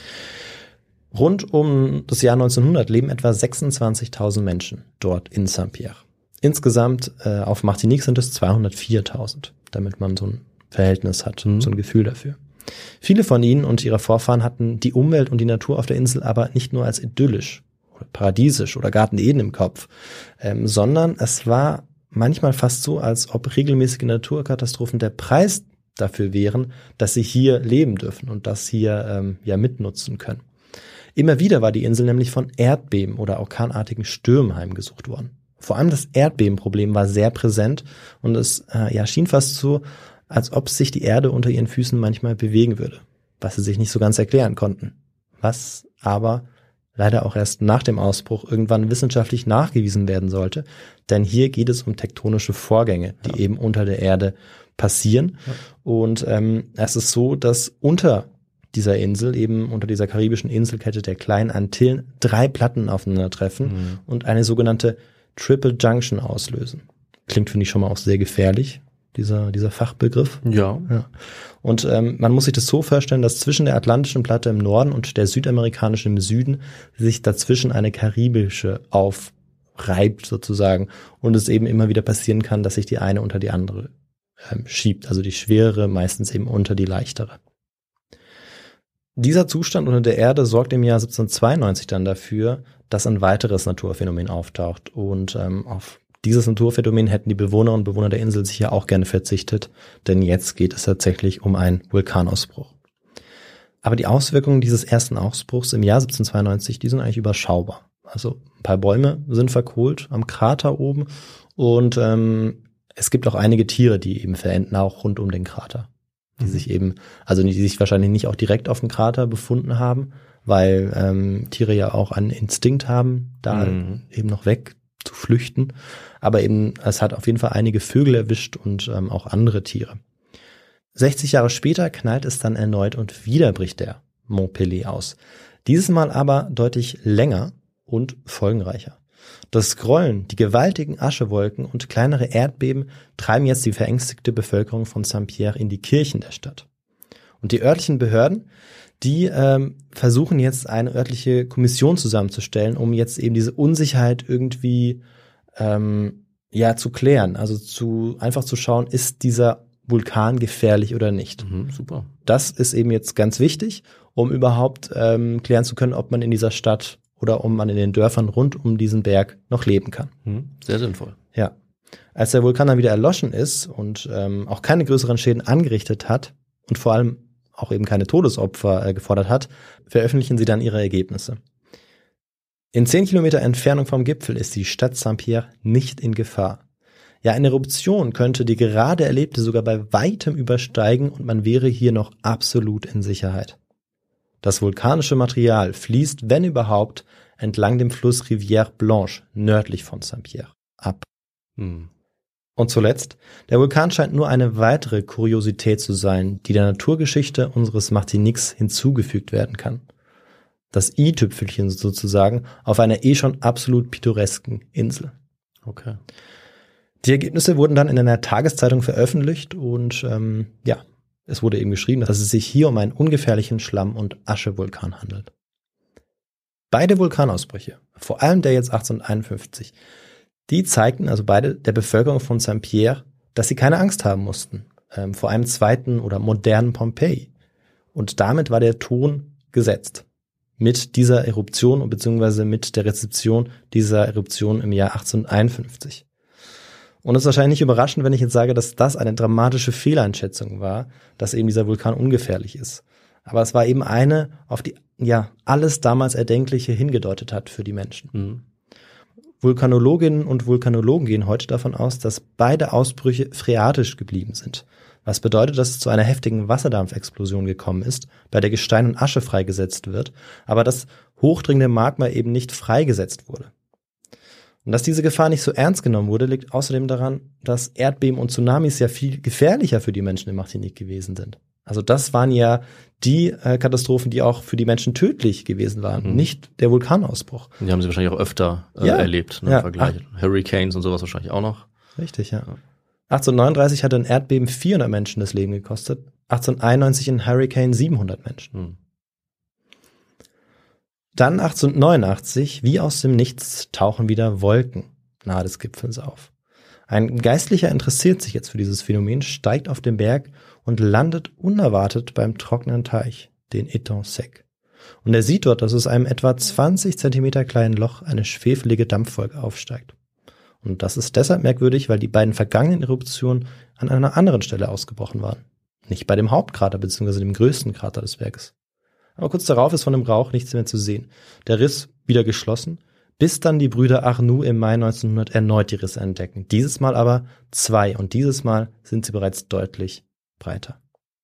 Rund um das Jahr neunzehnhundert leben etwa sechsundzwanzigtausend Menschen dort in Saint-Pierre. Insgesamt äh, auf Martinique sind es zweihundertviertausend, damit man so ein Verhältnis hat, mhm. so ein Gefühl dafür. Viele von ihnen und ihre Vorfahren hatten die Umwelt und die Natur auf der Insel aber nicht nur als idyllisch oder paradiesisch oder Garten Eden im Kopf, ähm, sondern es war manchmal fast so, als ob regelmäßige Naturkatastrophen der Preis dafür wären, dass sie hier leben dürfen und das hier ähm, ja mitnutzen können. Immer wieder war die Insel nämlich von Erdbeben oder orkanartigen Stürmen heimgesucht worden. Vor allem das Erdbebenproblem war sehr präsent und es äh, ja, schien fast so, als ob sich die Erde unter ihren Füßen manchmal bewegen würde, was sie sich nicht so ganz erklären konnten. Was aber leider auch erst nach dem Ausbruch irgendwann wissenschaftlich nachgewiesen werden sollte, denn hier geht es um tektonische Vorgänge, die ja. eben unter der Erde passieren. Ja. Und ähm, es ist so, dass unter dieser Insel, eben unter dieser karibischen Inselkette der kleinen Antillen, drei Platten aufeinandertreffen mhm. und eine sogenannte Triple Junction auslösen. Klingt, finde ich, schon mal auch sehr gefährlich, dieser dieser Fachbegriff. Ja. ja. Und ähm, man muss sich das so vorstellen, dass zwischen der atlantischen Platte im Norden und der südamerikanischen im Süden sich dazwischen eine karibische aufreibt sozusagen und es eben immer wieder passieren kann, dass sich die eine unter die andere ähm, schiebt. Also die schwerere meistens eben unter die leichtere. Dieser Zustand unter der Erde sorgt im Jahr siebzehnhundertzweiundneunzig dann dafür, dass ein weiteres Naturphänomen auftaucht. Und ähm, auf dieses Naturphänomen hätten die Bewohnerinnen und Bewohner der Insel sicher auch gerne verzichtet, denn jetzt geht es tatsächlich um einen Vulkanausbruch. Aber die Auswirkungen dieses ersten Ausbruchs im Jahr siebzehnhundertzweiundneunzig, die sind eigentlich überschaubar. Also ein paar Bäume sind verkohlt am Krater oben und ähm, es gibt auch einige Tiere, die eben verenden, auch rund um den Krater. Die mhm. sich eben, also die sich wahrscheinlich nicht auch direkt auf dem Krater befunden haben, weil ähm, Tiere ja auch einen Instinkt haben, da mhm. eben noch weg zu flüchten. Aber eben, es hat auf jeden Fall einige Vögel erwischt und ähm, auch andere Tiere. sechzig Jahre später knallt es dann erneut und wieder bricht der Mont Pelée aus. Dieses Mal aber deutlich länger und folgenreicher. Das Grollen, die gewaltigen Aschewolken und kleinere Erdbeben treiben jetzt die verängstigte Bevölkerung von Saint-Pierre in die Kirchen der Stadt. Und die örtlichen Behörden, die ähm, versuchen jetzt eine örtliche Kommission zusammenzustellen, um jetzt eben diese Unsicherheit irgendwie ähm, ja zu klären. Also zu einfach zu schauen, ist dieser Vulkan gefährlich oder nicht. Mhm, super. Das ist eben jetzt ganz wichtig, um überhaupt ähm, klären zu können, ob man in dieser Stadt oder ob man in den Dörfern rund um diesen Berg noch leben kann. Sehr sinnvoll. Ja. Als der Vulkan dann wieder erloschen ist und ähm, auch keine größeren Schäden angerichtet hat und vor allem auch eben keine Todesopfer äh, gefordert hat, veröffentlichen sie dann ihre Ergebnisse. In zehn Kilometer Entfernung vom Gipfel ist die Stadt Saint-Pierre nicht in Gefahr. Ja, eine Eruption könnte die gerade erlebte sogar bei weitem übersteigen und man wäre hier noch absolut in Sicherheit. Das vulkanische Material fließt, wenn überhaupt, entlang dem Fluss Rivière Blanche, nördlich von Saint-Pierre, ab. Hm. Und zuletzt, der Vulkan scheint nur eine weitere Kuriosität zu sein, die der Naturgeschichte unseres Martiniques hinzugefügt werden kann. Das i-Tüpfelchen sozusagen auf einer eh schon absolut pittoresken Insel. Okay. Die Ergebnisse wurden dann in einer Tageszeitung veröffentlicht und ähm, ja, es wurde eben geschrieben, dass es sich hier um einen ungefährlichen Schlamm- und Aschevulkan handelt. Beide Vulkanausbrüche, vor allem der jetzt achtzehnhunderteinundfünfzig, die zeigten also beide der Bevölkerung von Saint-Pierre, dass sie keine Angst haben mussten, ähm, vor einem zweiten oder modernen Pompeji. Und damit war der Ton gesetzt. Mit dieser Eruption bzw. mit der Rezeption dieser Eruption im Jahr achtzehnhunderteinundfünfzig. Und es ist wahrscheinlich nicht überraschend, wenn ich jetzt sage, dass das eine dramatische Fehleinschätzung war, dass eben dieser Vulkan ungefährlich ist. Aber es war eben eine, auf die ja alles damals Erdenkliche hingedeutet hat für die Menschen. Mhm. Vulkanologinnen und Vulkanologen gehen heute davon aus, dass beide Ausbrüche phreatisch geblieben sind. Was bedeutet, dass es zu einer heftigen Wasserdampfexplosion gekommen ist, bei der Gestein und Asche freigesetzt wird, aber das hochdringende Magma eben nicht freigesetzt wurde. Und dass diese Gefahr nicht so ernst genommen wurde, liegt außerdem daran, dass Erdbeben und Tsunamis ja viel gefährlicher für die Menschen in Martinique gewesen sind. Also das waren ja die äh, Katastrophen, die auch für die Menschen tödlich gewesen waren, mhm. nicht der Vulkanausbruch. Die haben sie wahrscheinlich auch öfter äh, ja. erlebt, ne, ja. im Vergleich. Ach. Hurricanes und sowas wahrscheinlich auch noch. Richtig, ja. ja. achtzehnhundertneununddreißig hatte ein Erdbeben vierhundert Menschen das Leben gekostet, achtzehnhunderteinundneunzig ein Hurricane siebenhundert Menschen. Mhm. Dann achtzehnhundertneunundachtzig, wie aus dem Nichts, tauchen wieder Wolken nahe des Gipfels auf. Ein Geistlicher interessiert sich jetzt für dieses Phänomen, steigt auf den Berg und landet unerwartet beim trockenen Teich, den Étang Sec. Und er sieht dort, dass aus einem etwa zwanzig Zentimeter kleinen Loch eine schwefelige Dampfwolke aufsteigt. Und das ist deshalb merkwürdig, weil die beiden vergangenen Eruptionen an einer anderen Stelle ausgebrochen waren. Nicht bei dem Hauptkrater bzw. dem größten Krater des Werkes. Aber kurz darauf ist von dem Rauch nichts mehr zu sehen. Der Riss wieder geschlossen, bis dann die Brüder Arnoux im Mai neunzehnhundert erneut die Risse entdecken. Dieses Mal aber zwei und dieses Mal sind sie bereits deutlich breiter.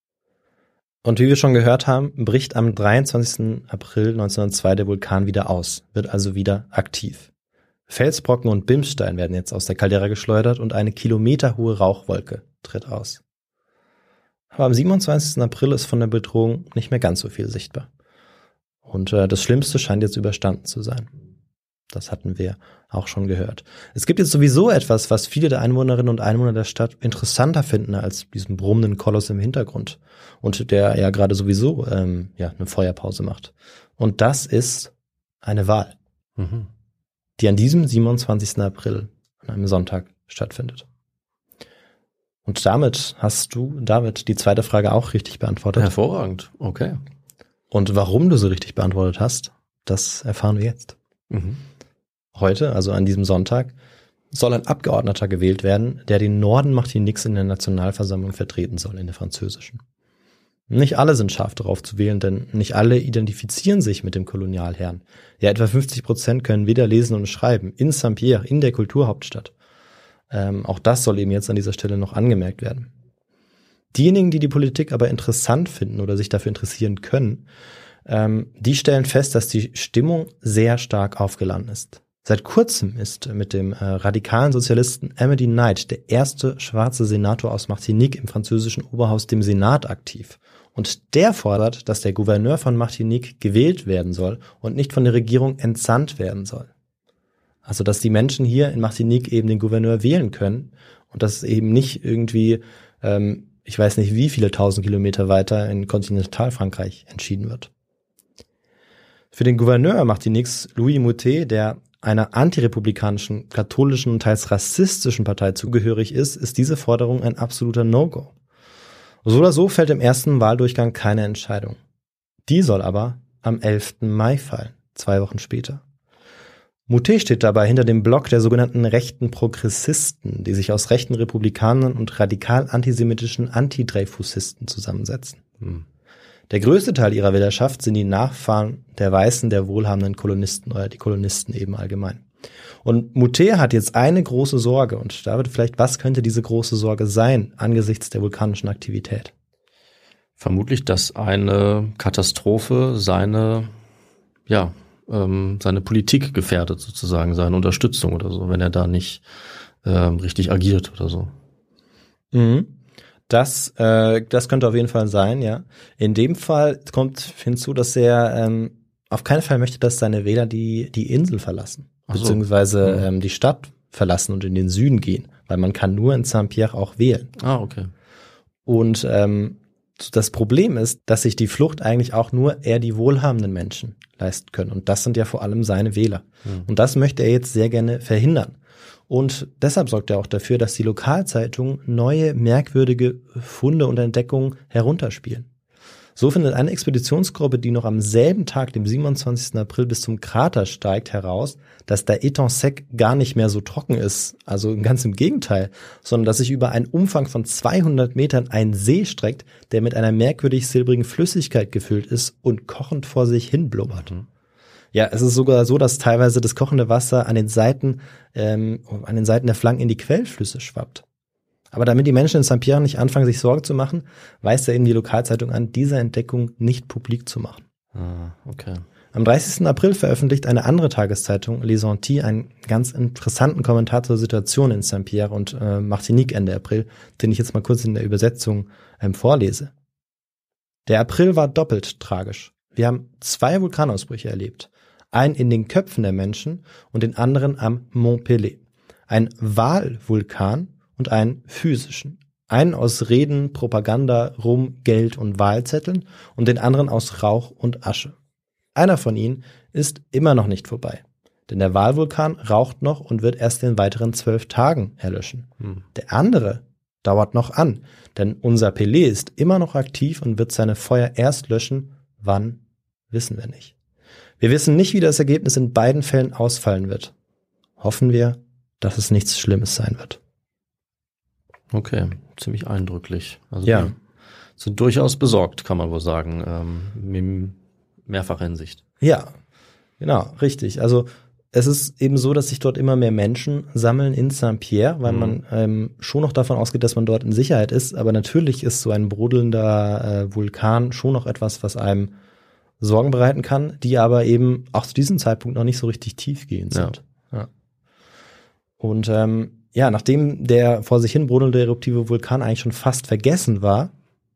Und wie wir schon gehört haben, bricht am dreiundzwanzigsten April neunzehnhundertzwei der Vulkan wieder aus, wird also wieder aktiv. Felsbrocken und Bimsstein werden jetzt aus der Caldera geschleudert und eine kilometerhohe Rauchwolke tritt aus. Aber am siebenundzwanzigsten April ist von der Bedrohung nicht mehr ganz so viel sichtbar. Und äh, das Schlimmste scheint jetzt überstanden zu sein. Das hatten wir auch schon gehört. Es gibt jetzt sowieso etwas, was viele der Einwohnerinnen und Einwohner der Stadt interessanter finden als diesen brummenden Koloss im Hintergrund. Und der ja gerade sowieso ähm, ja eine Feuerpause macht. Und das ist eine Wahl, mhm. die an diesem siebenundzwanzigsten April, an einem Sonntag, stattfindet. Und damit hast du, David, die zweite Frage auch richtig beantwortet. Hervorragend, okay. Und warum du so richtig beantwortet hast, das erfahren wir jetzt. Mhm. Heute, also an diesem Sonntag, soll ein Abgeordneter gewählt werden, der den Norden Martiniques in der Nationalversammlung vertreten soll, in der französischen. Nicht alle sind scharf darauf zu wählen, denn nicht alle identifizieren sich mit dem Kolonialherrn. Ja, etwa fünfzig Prozent können weder lesen und schreiben, in Saint-Pierre, in der Kulturhauptstadt. Ähm, auch das soll eben jetzt an dieser Stelle noch angemerkt werden. Diejenigen, die die Politik aber interessant finden oder sich dafür interessieren können, ähm, die stellen fest, dass die Stimmung sehr stark aufgeladen ist. Seit kurzem ist mit dem äh, radikalen Sozialisten Amedee Knight der erste schwarze Senator aus Martinique im französischen Oberhaus, dem Senat, aktiv. Und der fordert, dass der Gouverneur von Martinique gewählt werden soll und nicht von der Regierung entsandt werden soll. Also dass die Menschen hier in Martinique eben den Gouverneur wählen können und dass es eben nicht irgendwie, ähm, ich weiß nicht wie viele tausend Kilometer weiter in Kontinentalfrankreich entschieden wird. Für den Gouverneur Martiniques, Louis Moutet, der einer antirepublikanischen, katholischen und teils rassistischen Partei zugehörig ist, ist diese Forderung ein absoluter No-Go. So oder so fällt im ersten Wahldurchgang keine Entscheidung. Die soll aber am elften Mai fallen, zwei Wochen später. Moutet steht dabei hinter dem Block der sogenannten rechten Progressisten, die sich aus rechten Republikanern und radikal antisemitischen Anti-Dreyfusisten zusammensetzen. Hm. Der größte Teil ihrer Wählerschaft sind die Nachfahren der Weißen, der wohlhabenden Kolonisten oder die Kolonisten eben allgemein. Und Moutet hat jetzt eine große Sorge. Und David, vielleicht, was könnte diese große Sorge sein angesichts der vulkanischen Aktivität? Vermutlich, dass eine Katastrophe seine, ja, ähm, seine Politik gefährdet, sozusagen, seine Unterstützung oder so, wenn er da nicht ähm, richtig agiert oder so. Mhm. Das, äh, das könnte auf jeden Fall sein, ja. In dem Fall kommt hinzu, dass er ähm, auf keinen Fall möchte, dass seine Wähler die die Insel verlassen, so. beziehungsweise ähm, die Stadt verlassen und in den Süden gehen, weil man kann nur in Saint-Pierre auch wählen. Ah, okay. Und ähm, das Problem ist, dass sich die Flucht eigentlich auch nur eher die wohlhabenden Menschen leisten können. Und das sind ja vor allem seine Wähler. Mhm. Und das möchte er jetzt sehr gerne verhindern. Und deshalb sorgt er auch dafür, dass die Lokalzeitungen neue, merkwürdige Funde und Entdeckungen herunterspielen. So findet eine Expeditionsgruppe, die noch am selben Tag, dem siebenundzwanzigsten April, bis zum Krater steigt, heraus, dass der Étang Sec gar nicht mehr so trocken ist. Also ganz im Gegenteil, sondern dass sich über einen Umfang von zweihundert Metern ein See streckt, der mit einer merkwürdig silbrigen Flüssigkeit gefüllt ist und kochend vor sich hin blubbert. Mhm. Ja, es ist sogar so, dass teilweise das kochende Wasser an den Seiten, ähm, an den Seiten der Flanken in die Quellflüsse schwappt. Aber damit die Menschen in Saint-Pierre nicht anfangen, sich Sorgen zu machen, weist er eben die Lokalzeitung an, diese Entdeckung nicht publik zu machen. Ah, okay. Am dreißigsten April veröffentlicht eine andere Tageszeitung, Les Antilles, einen ganz interessanten Kommentar zur Situation in Saint-Pierre und äh, Martinique Ende April, den ich jetzt mal kurz in der Übersetzung ähm, vorlese. Der April war doppelt tragisch. Wir haben zwei Vulkanausbrüche erlebt. Einen in den Köpfen der Menschen und den anderen am Mont Pelée. Ein Wahlvulkan und einen physischen. Einen aus Reden, Propaganda, Rum, Geld und Wahlzetteln und den anderen aus Rauch und Asche. Einer von ihnen ist immer noch nicht vorbei. Denn der Wahlvulkan raucht noch und wird erst in weiteren zwölf Tagen erlöschen. Hm. Der andere dauert noch an, denn unser Pelé ist immer noch aktiv und wird seine Feuer erst löschen. Wann, wissen wir nicht. Wir wissen nicht, wie das Ergebnis in beiden Fällen ausfallen wird. Hoffen wir, dass es nichts Schlimmes sein wird. Okay, ziemlich eindrücklich. Also ja. wir sind durchaus besorgt, kann man wohl sagen, ähm, in mehrfacher Hinsicht. Ja, genau, richtig. Also es ist eben so, dass sich dort immer mehr Menschen sammeln in Saint-Pierre, weil mhm. man ähm, schon noch davon ausgeht, dass man dort in Sicherheit ist. Aber natürlich ist so ein brodelnder äh, Vulkan schon noch etwas, was einem Sorgen bereiten kann, die aber eben auch zu diesem Zeitpunkt noch nicht so richtig tiefgehend sind. Ja. Ja. Und ähm, ja, nachdem der vor sich hin brodelnde eruptive Vulkan eigentlich schon fast vergessen war,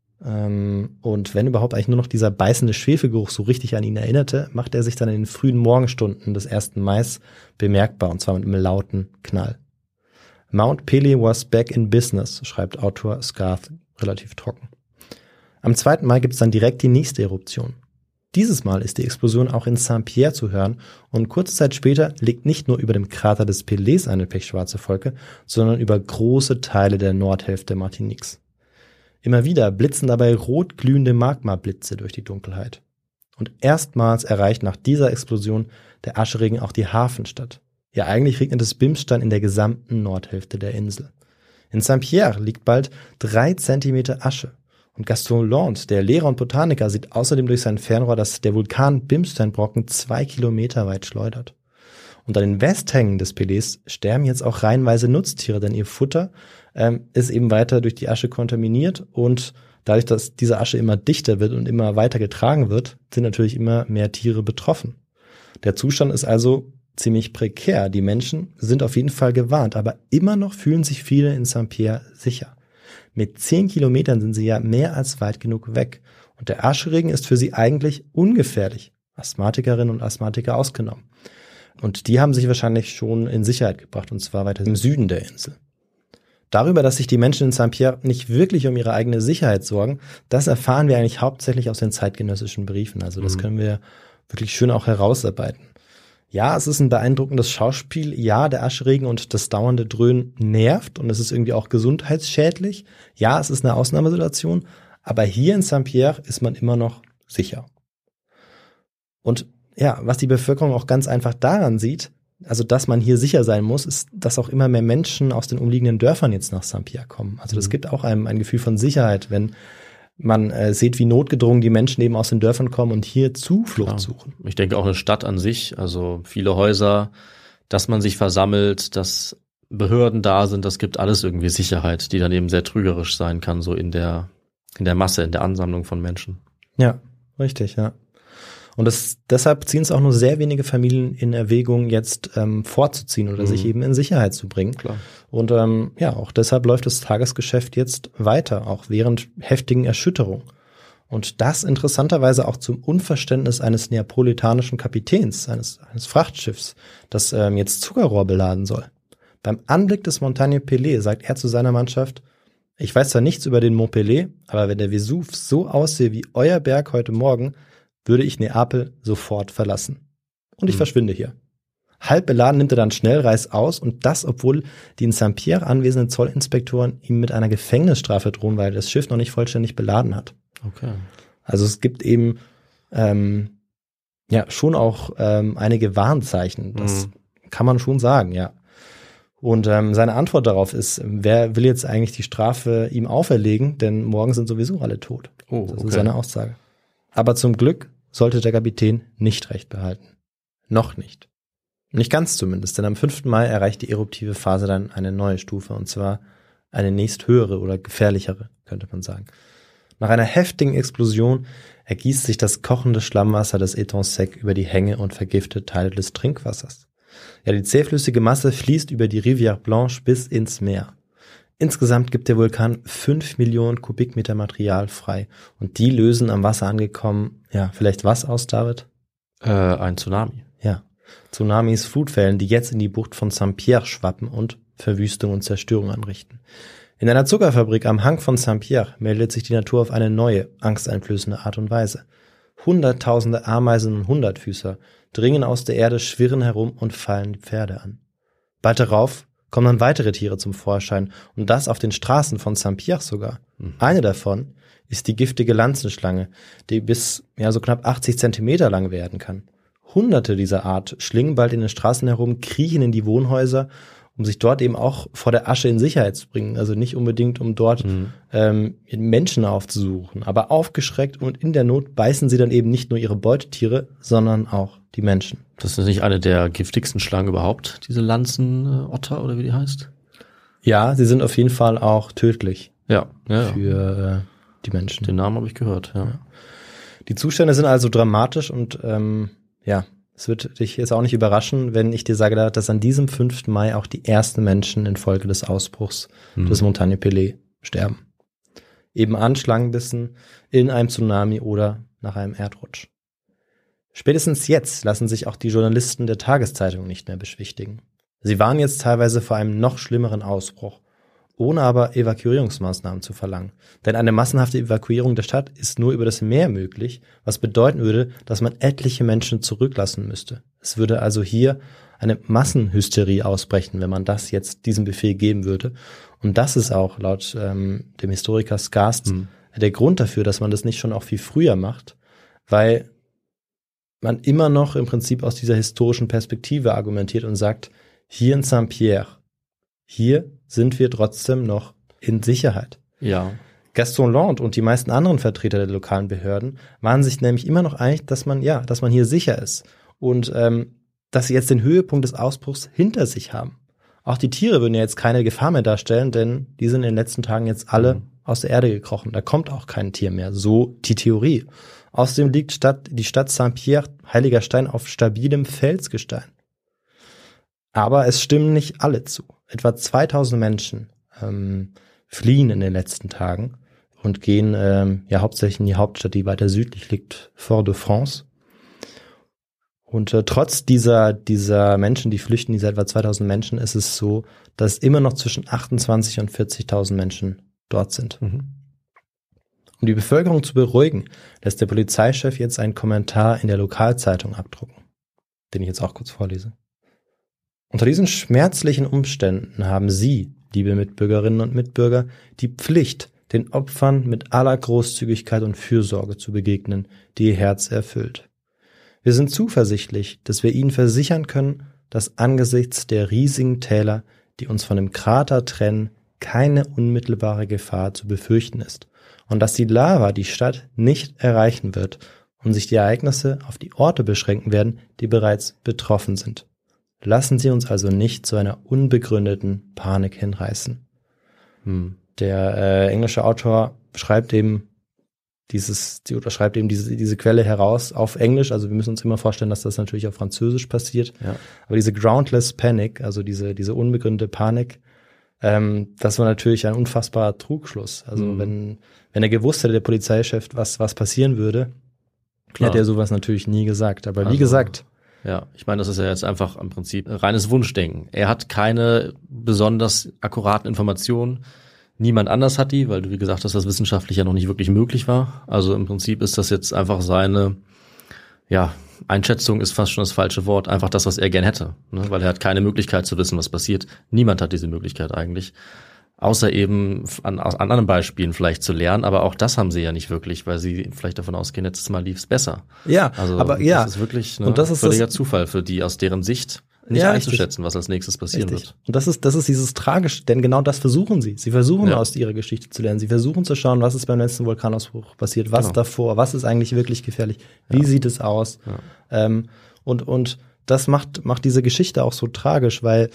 Ähm, und wenn überhaupt eigentlich nur noch dieser beißende Schwefelgeruch so richtig an ihn erinnerte, macht er sich dann in den frühen Morgenstunden des ersten Mai bemerkbar, und zwar mit einem lauten Knall. Mount Pelée was back in business, schreibt Autor Scarth relativ trocken. Am zweiten Mai gibt es dann direkt die nächste Eruption. Dieses Mal ist die Explosion auch in Saint-Pierre zu hören, und kurze Zeit später liegt nicht nur über dem Krater des Pelés eine pechschwarze Wolke, sondern über große Teile der Nordhälfte Martiniques. Immer wieder blitzen dabei rot glühende Magmablitze durch die Dunkelheit. Und erstmals erreicht nach dieser Explosion der Ascheregen auch die Hafenstadt. Ja, eigentlich regnet es Bimsstein in der gesamten Nordhälfte der Insel. In Saint-Pierre liegt bald drei Zentimeter Asche. Und Gaston Land, der Lehrer und Botaniker, sieht außerdem durch sein Fernrohr, dass der Vulkan Bimsteinbrocken zwei Kilometer weit schleudert. Und an den Westhängen des Pelés sterben jetzt auch reihenweise Nutztiere, denn ihr Futter ähm, ist eben weiter durch die Asche kontaminiert, und dadurch, dass diese Asche immer dichter wird und immer weiter getragen wird, sind natürlich immer mehr Tiere betroffen. Der Zustand ist also ziemlich prekär. Die Menschen sind auf jeden Fall gewarnt, aber immer noch fühlen sich viele in Saint-Pierre sicher. Mit zehn Kilometern sind sie ja mehr als weit genug weg, und der Ascheregen ist für sie eigentlich ungefährlich, Asthmatikerinnen und Asthmatiker ausgenommen. Und die haben sich wahrscheinlich schon in Sicherheit gebracht, und zwar weiter im Süden der Insel. Darüber, dass sich die Menschen in Saint-Pierre nicht wirklich um ihre eigene Sicherheit sorgen, das erfahren wir eigentlich hauptsächlich aus den zeitgenössischen Briefen. Also das mhm. können wir wirklich schön auch herausarbeiten. Ja, es ist ein beeindruckendes Schauspiel. Ja, der Ascheregen und das dauernde Dröhnen nervt, und es ist irgendwie auch gesundheitsschädlich. Ja, es ist eine Ausnahmesituation, aber hier in Saint-Pierre ist man immer noch sicher. Und ja, was die Bevölkerung auch ganz einfach daran sieht, also dass man hier sicher sein muss, ist, dass auch immer mehr Menschen aus den umliegenden Dörfern jetzt nach Saint-Pierre kommen. Also das mhm. gibt auch einem ein Gefühl von Sicherheit, wenn man äh, sieht, wie notgedrungen die Menschen eben aus den Dörfern kommen und hier Zuflucht Klar. suchen. Ich denke auch eine Stadt an sich, also viele Häuser, dass man sich versammelt, dass Behörden da sind, das gibt alles irgendwie Sicherheit, die dann eben sehr trügerisch sein kann, so in der in der Masse, in der Ansammlung von Menschen. Ja, richtig, ja. Und das, deshalb ziehen es auch nur sehr wenige Familien in Erwägung, jetzt ähm, vorzuziehen oder mhm. sich eben in Sicherheit zu bringen. Klar. Und ähm, ja, auch deshalb läuft das Tagesgeschäft jetzt weiter, auch während heftigen Erschütterungen. Und das interessanterweise auch zum Unverständnis eines neapolitanischen Kapitäns, eines, eines Frachtschiffs, das ähm, jetzt Zuckerrohr beladen soll. Beim Anblick des Montagne Pelée sagt er zu seiner Mannschaft: Ich weiß zwar nichts über den Mont Pelée, aber wenn der Vesuv so aussehe wie euer Berg heute Morgen, würde ich Neapel sofort verlassen. Und ich mhm. verschwinde hier. Halb beladen nimmt er dann schnell Reis aus, und das, obwohl die in Saint-Pierre anwesenden Zollinspektoren ihm mit einer Gefängnisstrafe drohen, weil er das Schiff noch nicht vollständig beladen hat. Okay. Also es gibt eben ähm, ja schon auch ähm, einige Warnzeichen. Das mhm. kann man schon sagen, ja. Und ähm, seine Antwort darauf ist: Wer will jetzt eigentlich die Strafe ihm auferlegen? Denn morgen sind sowieso alle tot. Oh, das okay. ist seine Aussage. Aber zum Glück sollte der Kapitän nicht recht behalten. Noch nicht. Nicht ganz zumindest, denn am fünften Mai erreicht die eruptive Phase dann eine neue Stufe, und zwar eine nächsthöhere oder gefährlichere, könnte man sagen. Nach einer heftigen Explosion ergießt sich das kochende Schlammwasser des Étang Sec über die Hänge und vergiftet Teile des Trinkwassers. Ja, die zähflüssige Masse fließt über die Rivière Blanche bis ins Meer. Insgesamt gibt der Vulkan fünf Millionen Kubikmeter Material frei, und die lösen am Wasser angekommen, ja, vielleicht was aus, David? Äh, ein Tsunami. Ja, Tsunamis, Flutwellen, die jetzt in die Bucht von Saint-Pierre schwappen und Verwüstung und Zerstörung anrichten. In einer Zuckerfabrik am Hang von Saint-Pierre meldet sich die Natur auf eine neue, angsteinflößende Art und Weise. Hunderttausende Ameisen und Hundertfüßer dringen aus der Erde, schwirren herum und fallen die Pferde an. Bald darauf kommen dann weitere Tiere zum Vorschein, und das auf den Straßen von Saint-Pierre sogar. Mhm. Eine davon ist die giftige Lanzenschlange, die bis ja so knapp achtzig Zentimeter lang werden kann. Hunderte dieser Art schlingen bald in den Straßen herum, kriechen in die Wohnhäuser um sich dort eben auch vor der Asche in Sicherheit zu bringen. Also nicht unbedingt, um dort mhm. ähm, Menschen aufzusuchen. Aber aufgeschreckt und in der Not beißen sie dann eben nicht nur ihre Beutetiere, sondern auch die Menschen. Das ist nicht eine der giftigsten Schlangen überhaupt, diese Lanzenotter oder wie die heißt? Ja, sie sind auf jeden Fall auch tödlich. Ja, ja, ja. Für äh, die Menschen. Den Namen habe ich gehört, ja. ja. Die Zustände sind also dramatisch und ähm, ja, es wird dich jetzt auch nicht überraschen, wenn ich dir sage, dass an diesem fünften Mai auch die ersten Menschen infolge des Ausbruchs mhm. des Montagne Pelée sterben. Eben an Schlangenbissen, in einem Tsunami oder nach einem Erdrutsch. Spätestens jetzt lassen sich auch die Journalisten der Tageszeitung nicht mehr beschwichtigen. Sie waren jetzt teilweise vor einem noch schlimmeren Ausbruch, ohne aber Evakuierungsmaßnahmen zu verlangen. Denn eine massenhafte Evakuierung der Stadt ist nur über das Meer möglich, was bedeuten würde, dass man etliche Menschen zurücklassen müsste. Es würde also hier eine Massenhysterie ausbrechen, wenn man das jetzt diesem Befehl geben würde. Und das ist auch laut ähm, dem Historiker Skast hm. der Grund dafür, dass man das nicht schon auch viel früher macht, weil man immer noch im Prinzip aus dieser historischen Perspektive argumentiert und sagt, hier in Saint-Pierre, hier sind wir trotzdem noch in Sicherheit. Ja. Gaston Land und die meisten anderen Vertreter der lokalen Behörden waren sich nämlich immer noch einig, dass man ja, dass man hier sicher ist und ähm, dass sie jetzt den Höhepunkt des Ausbruchs hinter sich haben. Auch die Tiere würden ja jetzt keine Gefahr mehr darstellen, denn die sind in den letzten Tagen jetzt alle mhm. aus der Erde gekrochen. Da kommt auch kein Tier mehr. So die Theorie. Außerdem liegt Stadt, die Stadt Saint-Pierre, Heiliger Stein, auf stabilem Felsgestein. Aber es stimmen nicht alle zu. Etwa zweitausend Menschen ähm, fliehen in den letzten Tagen und gehen ähm, ja hauptsächlich in die Hauptstadt, die weiter südlich liegt, Fort-de-France. Und äh, trotz dieser dieser Menschen, die flüchten, dieser etwa zweitausend Menschen, ist es so, dass immer noch zwischen achtundzwanzig und vierzigtausend Menschen dort sind. Mhm. Um die Bevölkerung zu beruhigen, lässt der Polizeichef jetzt einen Kommentar in der Lokalzeitung abdrucken, den ich jetzt auch kurz vorlese. Unter diesen schmerzlichen Umständen haben Sie, liebe Mitbürgerinnen und Mitbürger, die Pflicht, den Opfern mit aller Großzügigkeit und Fürsorge zu begegnen, die Ihr Herz erfüllt. Wir sind zuversichtlich, dass wir Ihnen versichern können, dass angesichts der riesigen Täler, die uns von dem Krater trennen, keine unmittelbare Gefahr zu befürchten ist und dass die Lava die Stadt nicht erreichen wird und sich die Ereignisse auf die Orte beschränken werden, die bereits betroffen sind. Lassen Sie uns also nicht zu einer unbegründeten Panik hinreißen. Hm. Der äh, englische Autor schreibt eben dieses, die, oder schreibt eben diese, diese Quelle heraus auf Englisch. Also wir müssen uns immer vorstellen, dass das natürlich auf Französisch passiert. Ja. Aber diese groundless panic, also diese, diese unbegründete Panik, ähm, das war natürlich ein unfassbarer Trugschluss. Also hm. wenn, wenn er gewusst hätte, der Polizeichef, was, was passieren würde, Klar. hätte er sowas natürlich nie gesagt. Aber also, wie gesagt, ja, ich meine, das ist ja jetzt einfach im Prinzip reines Wunschdenken. Er hat keine besonders akkuraten Informationen. Niemand anders hat die, weil du, wie gesagt hast, das wissenschaftlich ja noch nicht wirklich möglich war. Also im Prinzip ist das jetzt einfach seine, ja, Einschätzung ist fast schon das falsche Wort, einfach das, was er gern hätte. Ne? Weil er hat keine Möglichkeit zu wissen, was passiert. Niemand hat diese Möglichkeit eigentlich. Außer eben an, an anderen Beispielen vielleicht zu lernen, aber auch das haben sie ja nicht wirklich, weil sie vielleicht davon ausgehen, letztes Mal lief es besser. Ja, also aber ja. Das ist wirklich ne, und das ist völliger das, Zufall für die, aus deren Sicht nicht ja, einzuschätzen, richtig. Was als nächstes passieren richtig. Wird. Und das ist, das ist dieses Tragische, denn genau das versuchen sie. Sie versuchen ja. aus ihrer Geschichte zu lernen. Sie versuchen zu schauen, was ist beim letzten Vulkanausbruch passiert, was genau. davor, was ist eigentlich wirklich gefährlich, wie ja. sieht es aus. Ja. Ähm, und, und das macht, macht diese Geschichte auch so tragisch, weil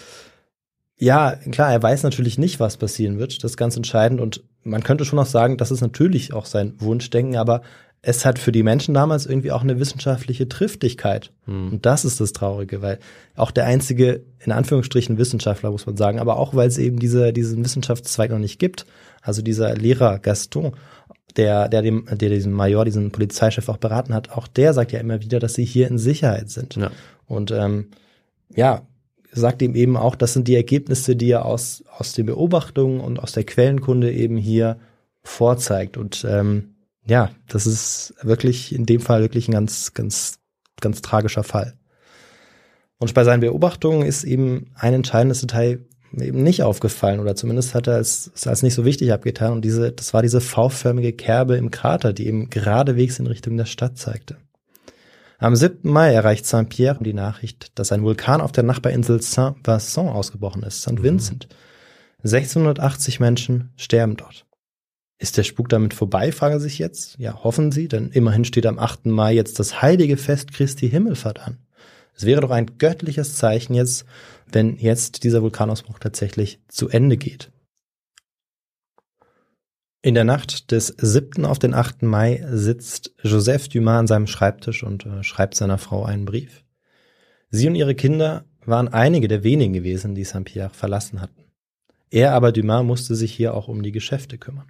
ja, klar, er weiß natürlich nicht, was passieren wird. Das ist ganz entscheidend. Und man könnte schon auch sagen, das ist natürlich auch sein Wunschdenken, aber es hat für die Menschen damals irgendwie auch eine wissenschaftliche Triftigkeit. Hm. Und das ist das Traurige, weil auch der einzige, in Anführungsstrichen, Wissenschaftler, muss man sagen, aber auch, weil es eben diese, diesen Wissenschaftszweig noch nicht gibt. Also dieser Lehrer Gaston, der, der dem, der diesen Major, diesen Polizeichef auch beraten hat, auch der sagt ja immer wieder, dass sie hier in Sicherheit sind. Ja. Und ähm, ja, sagt ihm eben auch, das sind die Ergebnisse, die er aus aus den Beobachtungen und aus der Quellenkunde eben hier vorzeigt. Und ähm, ja, das ist wirklich in dem Fall wirklich ein ganz, ganz, ganz tragischer Fall. Und bei seinen Beobachtungen ist ihm ein entscheidendes Detail eben nicht aufgefallen, oder zumindest hat er es, es als nicht so wichtig abgetan. Und diese, das war diese V-förmige Kerbe im Krater, die eben geradewegs in Richtung der Stadt zeigte. Am siebten Mai erreicht Saint-Pierre die Nachricht, dass ein Vulkan auf der Nachbarinsel Saint-Vincent ausgebrochen ist, Sankt Vincent. sechzehnhundertachtzig Menschen sterben dort. Ist der Spuk damit vorbei, fragen Sie sich jetzt? Ja, hoffen Sie, denn immerhin steht am achten Mai jetzt das heilige Fest Christi Himmelfahrt an. Es wäre doch ein göttliches Zeichen jetzt, wenn jetzt dieser Vulkanausbruch tatsächlich zu Ende geht. In der Nacht des siebten auf den achten Mai sitzt Joseph Dumas an seinem Schreibtisch und äh, schreibt seiner Frau einen Brief. Sie und ihre Kinder waren einige der wenigen gewesen, die Saint-Pierre verlassen hatten. Er aber, Dumas, musste sich hier auch um die Geschäfte kümmern.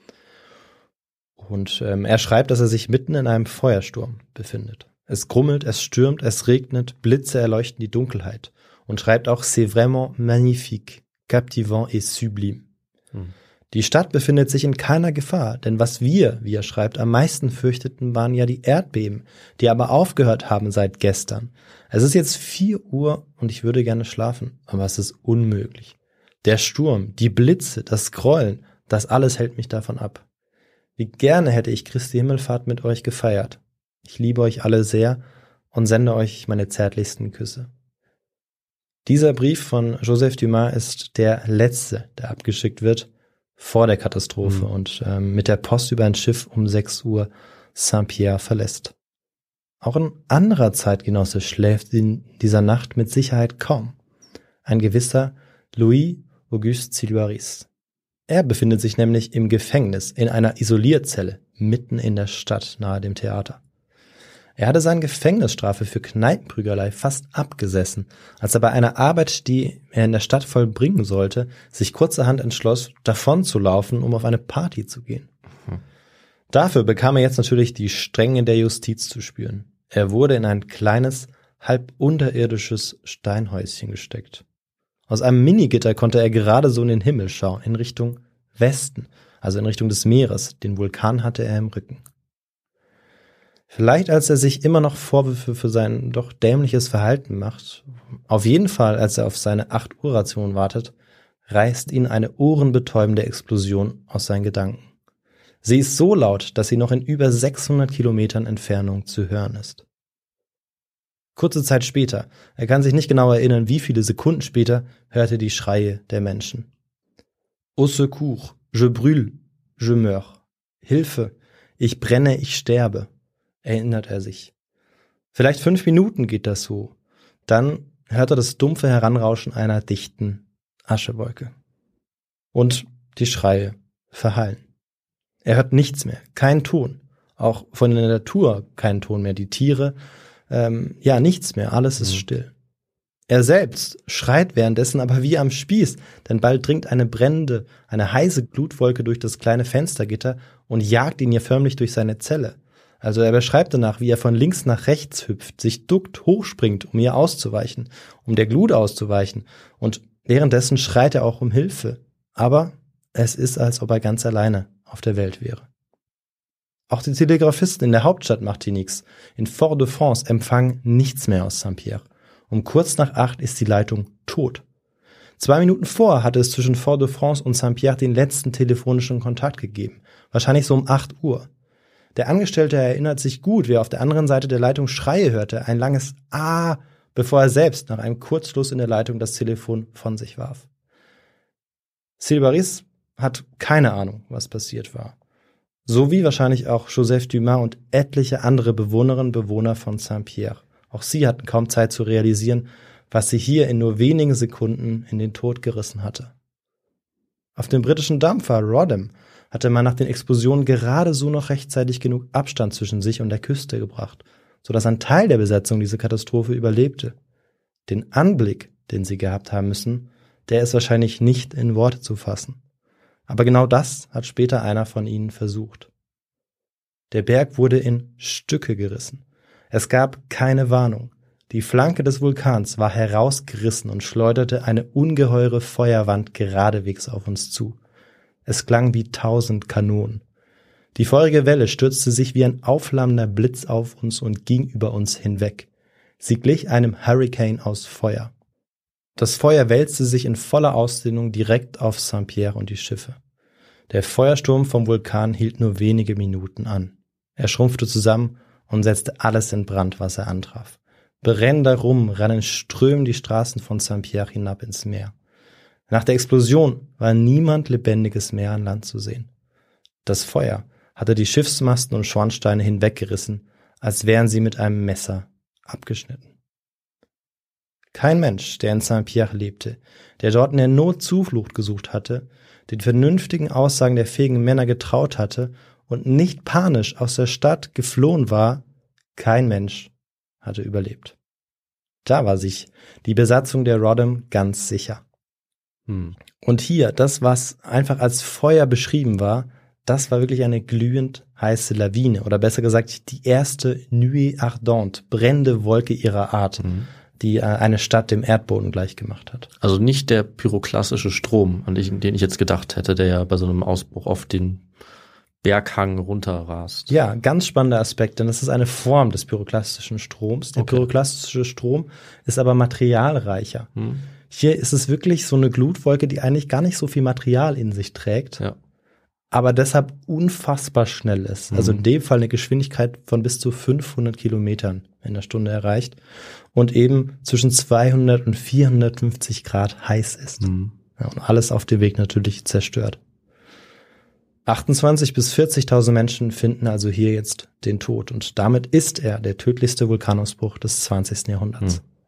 Und ähm, er schreibt, dass er sich mitten in einem Feuersturm befindet. Es grummelt, es stürmt, es regnet, Blitze erleuchten die Dunkelheit. Und schreibt auch, c'est vraiment magnifique, captivant et sublime. Hm. Die Stadt befindet sich in keiner Gefahr, denn was wir, wie er schreibt, am meisten fürchteten, waren ja die Erdbeben, die aber aufgehört haben seit gestern. Es ist jetzt vier Uhr und ich würde gerne schlafen, aber es ist unmöglich. Der Sturm, die Blitze, das Grollen, das alles hält mich davon ab. Wie gerne hätte ich Christi Himmelfahrt mit euch gefeiert. Ich liebe euch alle sehr und sende euch meine zärtlichsten Küsse. Dieser Brief von Joseph Dumas ist der letzte, der abgeschickt wird vor der Katastrophe mhm. und ähm, mit der Post über ein Schiff um sechs Uhr Saint-Pierre verlässt. Auch ein anderer Zeitgenosse schläft in dieser Nacht mit Sicherheit kaum. Ein gewisser Louis-Auguste Sylvaris. Er befindet sich nämlich im Gefängnis in einer Isolierzelle mitten in der Stadt nahe dem Theater. Er hatte seine Gefängnisstrafe für Kneipenprügelei fast abgesessen, als er bei einer Arbeit, die er in der Stadt vollbringen sollte, sich kurzerhand entschloss, davon zu laufen, um auf eine Party zu gehen. Mhm. Dafür bekam er jetzt natürlich die Stränge der Justiz zu spüren. Er wurde in ein kleines, halb unterirdisches Steinhäuschen gesteckt. Aus einem Minigitter konnte er gerade so in den Himmel schauen, in Richtung Westen, also in Richtung des Meeres. Den Vulkan hatte er im Rücken. Vielleicht als er sich immer noch Vorwürfe für sein doch dämliches Verhalten macht, auf jeden Fall als er auf seine acht Uhr Ration wartet, reißt ihn eine ohrenbetäubende Explosion aus seinen Gedanken. Sie ist so laut, dass sie noch in über sechshundert Kilometern Entfernung zu hören ist. Kurze Zeit später, er kann sich nicht genau erinnern, wie viele Sekunden später, hört er die Schreie der Menschen. Au secours, je brûle, je meurs. Hilfe, ich brenne, ich sterbe. Erinnert er sich. Vielleicht fünf Minuten geht das so. Dann hört er das dumpfe Heranrauschen einer dichten Aschewolke. Und die Schreie verhallen. Er hört nichts mehr, keinen Ton. Auch von der Natur keinen Ton mehr. Die Tiere, ähm, ja, nichts mehr, alles ist mhm. still. Er selbst schreit währenddessen aber wie am Spieß, denn bald dringt eine brennende, eine heiße Glutwolke durch das kleine Fenstergitter und jagt ihn hier förmlich durch seine Zelle. Also er beschreibt danach, wie er von links nach rechts hüpft, sich duckt, hochspringt, um ihr auszuweichen, um der Glut auszuweichen. Und währenddessen schreit er auch um Hilfe. Aber es ist, als ob er ganz alleine auf der Welt wäre. Auch die Telegrafisten in der Hauptstadt Martiniques, in Fort-de-France, empfangen nichts mehr aus Saint-Pierre. Um kurz nach acht ist die Leitung tot. Zwei Minuten vor hatte es zwischen Fort-de-France und Saint-Pierre den letzten telefonischen Kontakt gegeben. Wahrscheinlich so um acht Uhr. Der Angestellte erinnert sich gut, wie er auf der anderen Seite der Leitung Schreie hörte, ein langes Ah, bevor er selbst nach einem Kurzschluss in der Leitung das Telefon von sich warf. Sylvaris hat keine Ahnung, was passiert war. So wie wahrscheinlich auch Joseph Dumas und etliche andere Bewohnerinnen und Bewohner von Saint-Pierre. Auch sie hatten kaum Zeit zu realisieren, was sie hier in nur wenigen Sekunden in den Tod gerissen hatte. Auf dem britischen Dampfer Rodham hatte man nach den Explosionen gerade so noch rechtzeitig genug Abstand zwischen sich und der Küste gebracht, sodass ein Teil der Besatzung diese Katastrophe überlebte. Den Anblick, den sie gehabt haben müssen, der ist wahrscheinlich nicht in Worte zu fassen. Aber genau das hat später einer von ihnen versucht. Der Berg wurde in Stücke gerissen. Es gab keine Warnung. Die Flanke des Vulkans war herausgerissen und schleuderte eine ungeheure Feuerwand geradewegs auf uns zu. Es klang wie tausend Kanonen. Die feurige Welle stürzte sich wie ein aufflammender Blitz auf uns und ging über uns hinweg. Sie glich einem Hurrikan aus Feuer. Das Feuer wälzte sich in voller Ausdehnung direkt auf Saint-Pierre und die Schiffe. Der Feuersturm vom Vulkan hielt nur wenige Minuten an. Er schrumpfte zusammen und setzte alles in Brand, was er antraf. Brennend darum rannen Strömen die Straßen von Saint-Pierre hinab ins Meer. Nach der Explosion war niemand Lebendiges mehr an Land zu sehen. Das Feuer hatte die Schiffsmasten und Schornsteine hinweggerissen, als wären sie mit einem Messer abgeschnitten. Kein Mensch, der in Saint-Pierre lebte, der dort in der Not Zuflucht gesucht hatte, den vernünftigen Aussagen der fähigen Männer getraut hatte und nicht panisch aus der Stadt geflohen war, kein Mensch hatte überlebt. Da war sich die Besatzung der Rodham ganz sicher. Hm. Und hier, das, was einfach als Feuer beschrieben war, das war wirklich eine glühend heiße Lawine, oder besser gesagt die erste Nuée Ardente, brennende Wolke ihrer Art, mhm. die äh, eine Stadt dem Erdboden gleichgemacht hat. Also nicht der pyroklassische Strom, an den ich jetzt gedacht hätte, der ja bei so einem Ausbruch auf den Berghang runterrast. Ja, ganz spannender Aspekt, denn das ist eine Form des pyroklastischen Stroms. Der okay. pyroklastische Strom ist aber materialreicher. Mhm. Hier ist es wirklich so eine Glutwolke, die eigentlich gar nicht so viel Material in sich trägt. Ja. Aber deshalb unfassbar schnell ist. Also in dem Fall eine Geschwindigkeit von bis zu fünfhundert Kilometern in der Stunde erreicht und eben zwischen zweihundert und vierhundertfünfzig Grad heiß ist. Mhm. Ja, und alles auf dem Weg natürlich zerstört. achtundzwanzig bis vierzigtausend Menschen finden also hier jetzt den Tod. Und damit ist er der tödlichste Vulkanausbruch des zwanzigsten Jahrhunderts. Mhm.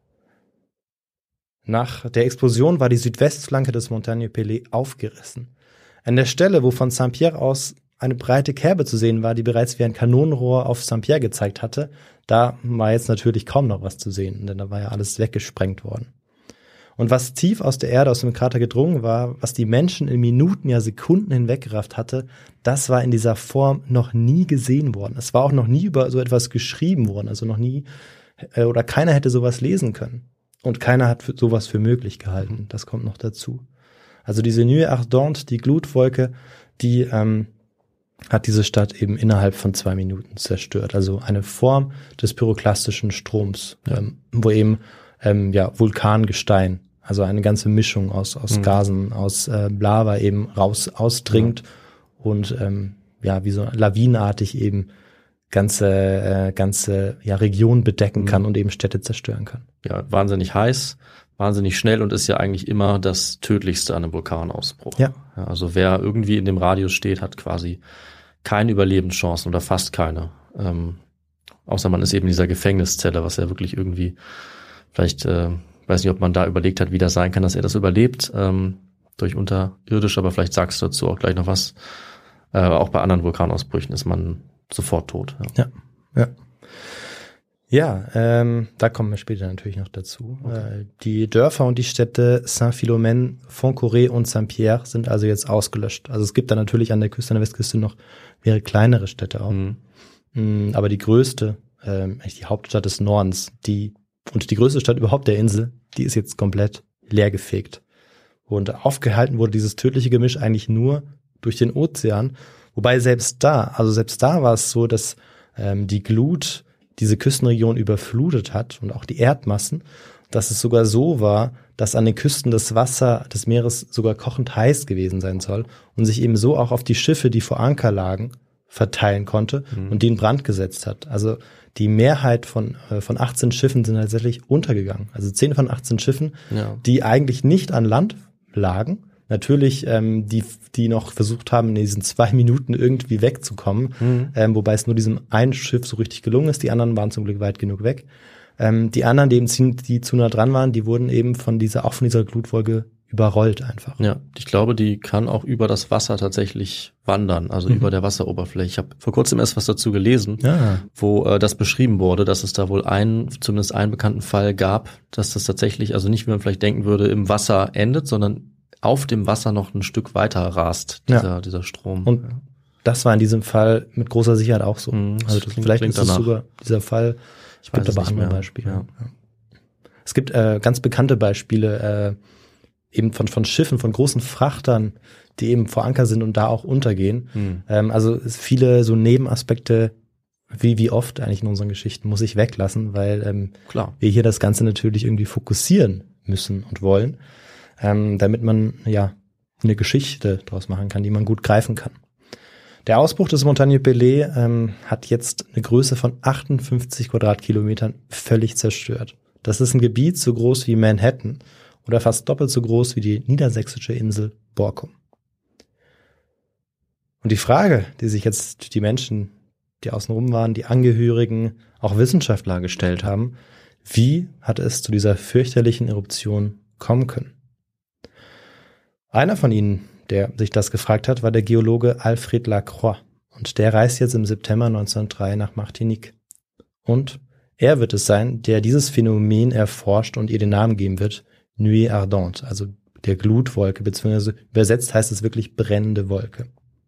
Nach der Explosion war die Südwestflanke des Montagne Pelée aufgerissen. An der Stelle, wo von Saint-Pierre aus eine breite Kerbe zu sehen war, die bereits wie ein Kanonenrohr auf Saint-Pierre gezeigt hatte, da war jetzt natürlich kaum noch was zu sehen, denn da war ja alles weggesprengt worden. Und was tief aus der Erde, aus dem Krater gedrungen war, was die Menschen in Minuten, ja Sekunden hinweggerafft hatte, das war in dieser Form noch nie gesehen worden. Es war auch noch nie über so etwas geschrieben worden, also noch nie, äh, oder keiner hätte sowas lesen können. Und keiner hat für sowas für möglich gehalten. Das kommt noch dazu. Also diese Nuée Ardente, die Glutwolke, die ähm, hat diese Stadt eben innerhalb von zwei Minuten zerstört. Also eine Form des pyroklastischen Stroms, ja. ähm, wo eben ähm, ja Vulkangestein, also eine ganze Mischung aus aus mhm. Gasen, aus äh, Lava eben raus ausdringt ja. und ähm, ja wie so lawinenartig eben ganze äh, ganze ja Regionen bedecken mhm. kann und eben Städte zerstören kann. Ja, wahnsinnig heiß. Wahnsinnig schnell und ist ja eigentlich immer das Tödlichste an einem Vulkanausbruch. Ja. Ja, also wer irgendwie in dem Radius steht, hat quasi keine Überlebenschancen oder fast keine. Ähm, außer man ist eben in dieser Gefängniszelle, was ja wirklich irgendwie, vielleicht, äh, weiß nicht, ob man da überlegt hat, wie das sein kann, dass er das überlebt, ähm, durch unterirdisch, aber vielleicht sagst du dazu auch gleich noch was. Äh, auch bei anderen Vulkanausbrüchen ist man sofort tot. Ja, ja. ja. Ja, ähm, da kommen wir später natürlich noch dazu. Okay. Äh, die Dörfer und die Städte Saint-Philomène, Font-Coré und Saint-Pierre sind also jetzt ausgelöscht. Also es gibt da natürlich an der Küste, an der Westküste noch mehrere kleinere Städte auch. Mhm. Mhm, aber die größte, ähm, die Hauptstadt des Nordens, die und die größte Stadt überhaupt der Insel, die ist jetzt komplett leergefegt. Und aufgehalten wurde dieses tödliche Gemisch eigentlich nur durch den Ozean. Wobei selbst da, also selbst da war es so, dass ähm, die Glut diese Küstenregion überflutet hat und auch die Erdmassen, dass es sogar so war, dass an den Küsten das Wasser des Meeres sogar kochend heiß gewesen sein soll und sich eben so auch auf die Schiffe, die vor Anker lagen, verteilen konnte mhm. und die in Brand gesetzt hat. Also die Mehrheit von äh, von achtzehn Schiffen sind tatsächlich untergegangen. Also zehn von achtzehn Schiffen, ja. die eigentlich nicht an Land lagen. Natürlich, ähm, die die noch versucht haben, in diesen zwei Minuten irgendwie wegzukommen, mhm. ähm, wobei es nur diesem einen Schiff so richtig gelungen ist. Die anderen waren zum Glück weit genug weg. Ähm, die anderen, die eben die zu nah dran waren, die wurden eben von dieser auch von dieser Glutwolke überrollt einfach. Ja, ich glaube, die kann auch über das Wasser tatsächlich wandern, also mhm. über der Wasseroberfläche. Ich habe vor kurzem erst was dazu gelesen, ja. wo äh, das beschrieben wurde, dass es da wohl einen, zumindest einen bekannten Fall gab, dass das tatsächlich, also nicht wie man vielleicht denken würde, im Wasser endet, sondern auf dem Wasser noch ein Stück weiter rast, dieser, ja. dieser Strom. Und ja. das war in diesem Fall mit großer Sicherheit auch so. Mhm, also das, klingt, vielleicht klingt ist es sogar dieser Fall. Es gibt aber andere Beispiele. Ja. Ja. Es gibt äh, ganz bekannte Beispiele äh, eben von von Schiffen, von großen Frachtern, die eben vor Anker sind und da auch untergehen. Mhm. Ähm, also es viele so Nebenaspekte, wie wie oft eigentlich in unseren Geschichten, muss ich weglassen, weil ähm, Klar. wir hier das Ganze natürlich irgendwie fokussieren müssen und wollen. Ähm, damit man ja eine Geschichte draus machen kann, die man gut greifen kann. Der Ausbruch des Montagne Pelée ähm, hat jetzt eine Größe von achtundfünfzig Quadratkilometern völlig zerstört. Das ist ein Gebiet so groß wie Manhattan oder fast doppelt so groß wie die niedersächsische Insel Borkum. Und die Frage, die sich jetzt die Menschen, die außenrum waren, die Angehörigen, auch Wissenschaftler gestellt haben, wie hat es zu dieser fürchterlichen Eruption kommen können? Einer von ihnen, der sich das gefragt hat, war der Geologe Alfred Lacroix. Und der reist jetzt im September neunzehnhundertdrei nach Martinique. Und er wird es sein, der dieses Phänomen erforscht und ihr den Namen geben wird, Nuit Ardente, also der Glutwolke, beziehungsweise übersetzt heißt es wirklich brennende Wolke.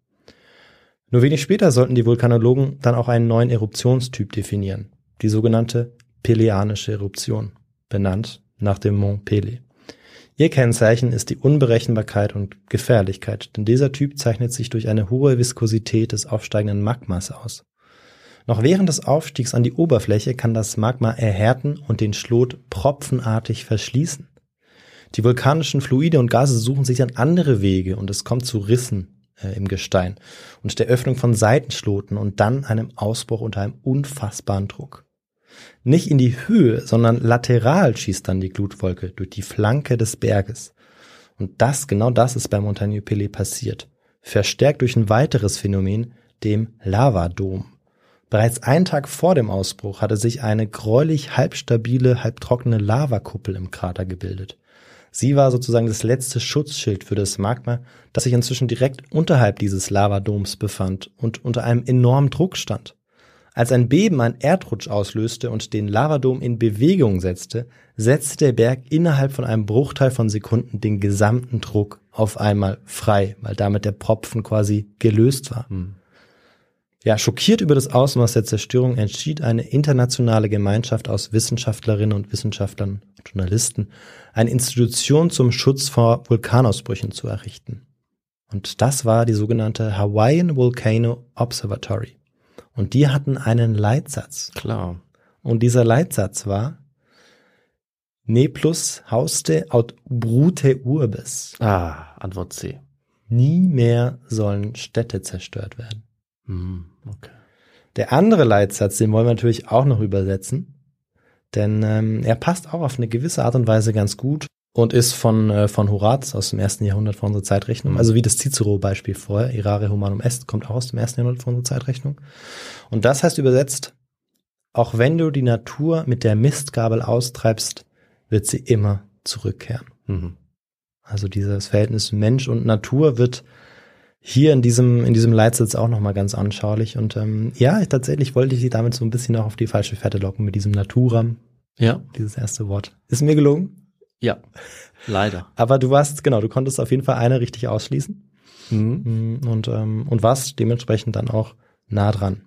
Nur wenig später sollten die Vulkanologen dann auch einen neuen Eruptionstyp definieren, die sogenannte Peleanische Eruption, benannt nach dem Mont Pelée. Ihr Kennzeichen ist die Unberechenbarkeit und Gefährlichkeit, denn dieser Typ zeichnet sich durch eine hohe Viskosität des aufsteigenden Magmas aus. Noch während des Aufstiegs an die Oberfläche kann das Magma erhärten und den Schlot propfenartig verschließen. Die vulkanischen Fluide und Gase suchen sich dann andere Wege und es kommt zu Rissen äh, im Gestein und der Öffnung von Seitenschloten und dann einem Ausbruch unter einem unfassbaren Druck. Nicht in die Höhe, sondern lateral schießt dann die Glutwolke durch die Flanke des Berges. Und das, genau das ist bei Montagne Pelée passiert. Verstärkt durch ein weiteres Phänomen, dem Lavadom. Bereits einen Tag vor dem Ausbruch hatte sich eine gräulich halbstabile, halbtrockene Lavakuppel im Krater gebildet. Sie war sozusagen das letzte Schutzschild für das Magma, das sich inzwischen direkt unterhalb dieses Lavadoms befand und unter einem enormen Druck stand. Als ein Beben einen Erdrutsch auslöste und den Lavadom in Bewegung setzte, setzte der Berg innerhalb von einem Bruchteil von Sekunden den gesamten Druck auf einmal frei, weil damit der Propfen quasi gelöst war. Hm. Ja, schockiert über das Ausmaß der Zerstörung entschied eine internationale Gemeinschaft aus Wissenschaftlerinnen und Wissenschaftlern und Journalisten, eine Institution zum Schutz vor Vulkanausbrüchen zu errichten. Und das war die sogenannte Hawaiian Volcano Observatory. Und die hatten einen Leitsatz. Klar. Und dieser Leitsatz war: Ne plus hauste aut brute urbes. Ah, Antwort C. Nie mehr sollen Städte zerstört werden. Hm, okay. Der andere Leitsatz, den wollen wir natürlich auch noch übersetzen, denn ähm, er passt auch auf eine gewisse Art und Weise ganz gut und ist von äh, von Horaz aus dem ersten Jahrhundert vor unserer Zeitrechnung, also wie das Cicero-Beispiel vorher, Errare humanum est, kommt auch aus dem ersten Jahrhundert vor unserer Zeitrechnung. Und das heißt übersetzt: Auch wenn du die Natur mit der Mistgabel austreibst, wird sie immer zurückkehren. Mhm. Also dieses Verhältnis Mensch und Natur wird hier in diesem in diesem Leitsatz auch nochmal ganz anschaulich. Und ähm, ja, tatsächlich wollte ich sie damit so ein bisschen auch auf die falsche Fährte locken mit diesem Naturam. Ja. Dieses erste Wort. Ist mir gelungen? Ja, leider. Aber du warst, genau, du konntest auf jeden Fall eine richtig ausschließen. Mhm. Und, ähm, und warst dementsprechend dann auch nah dran.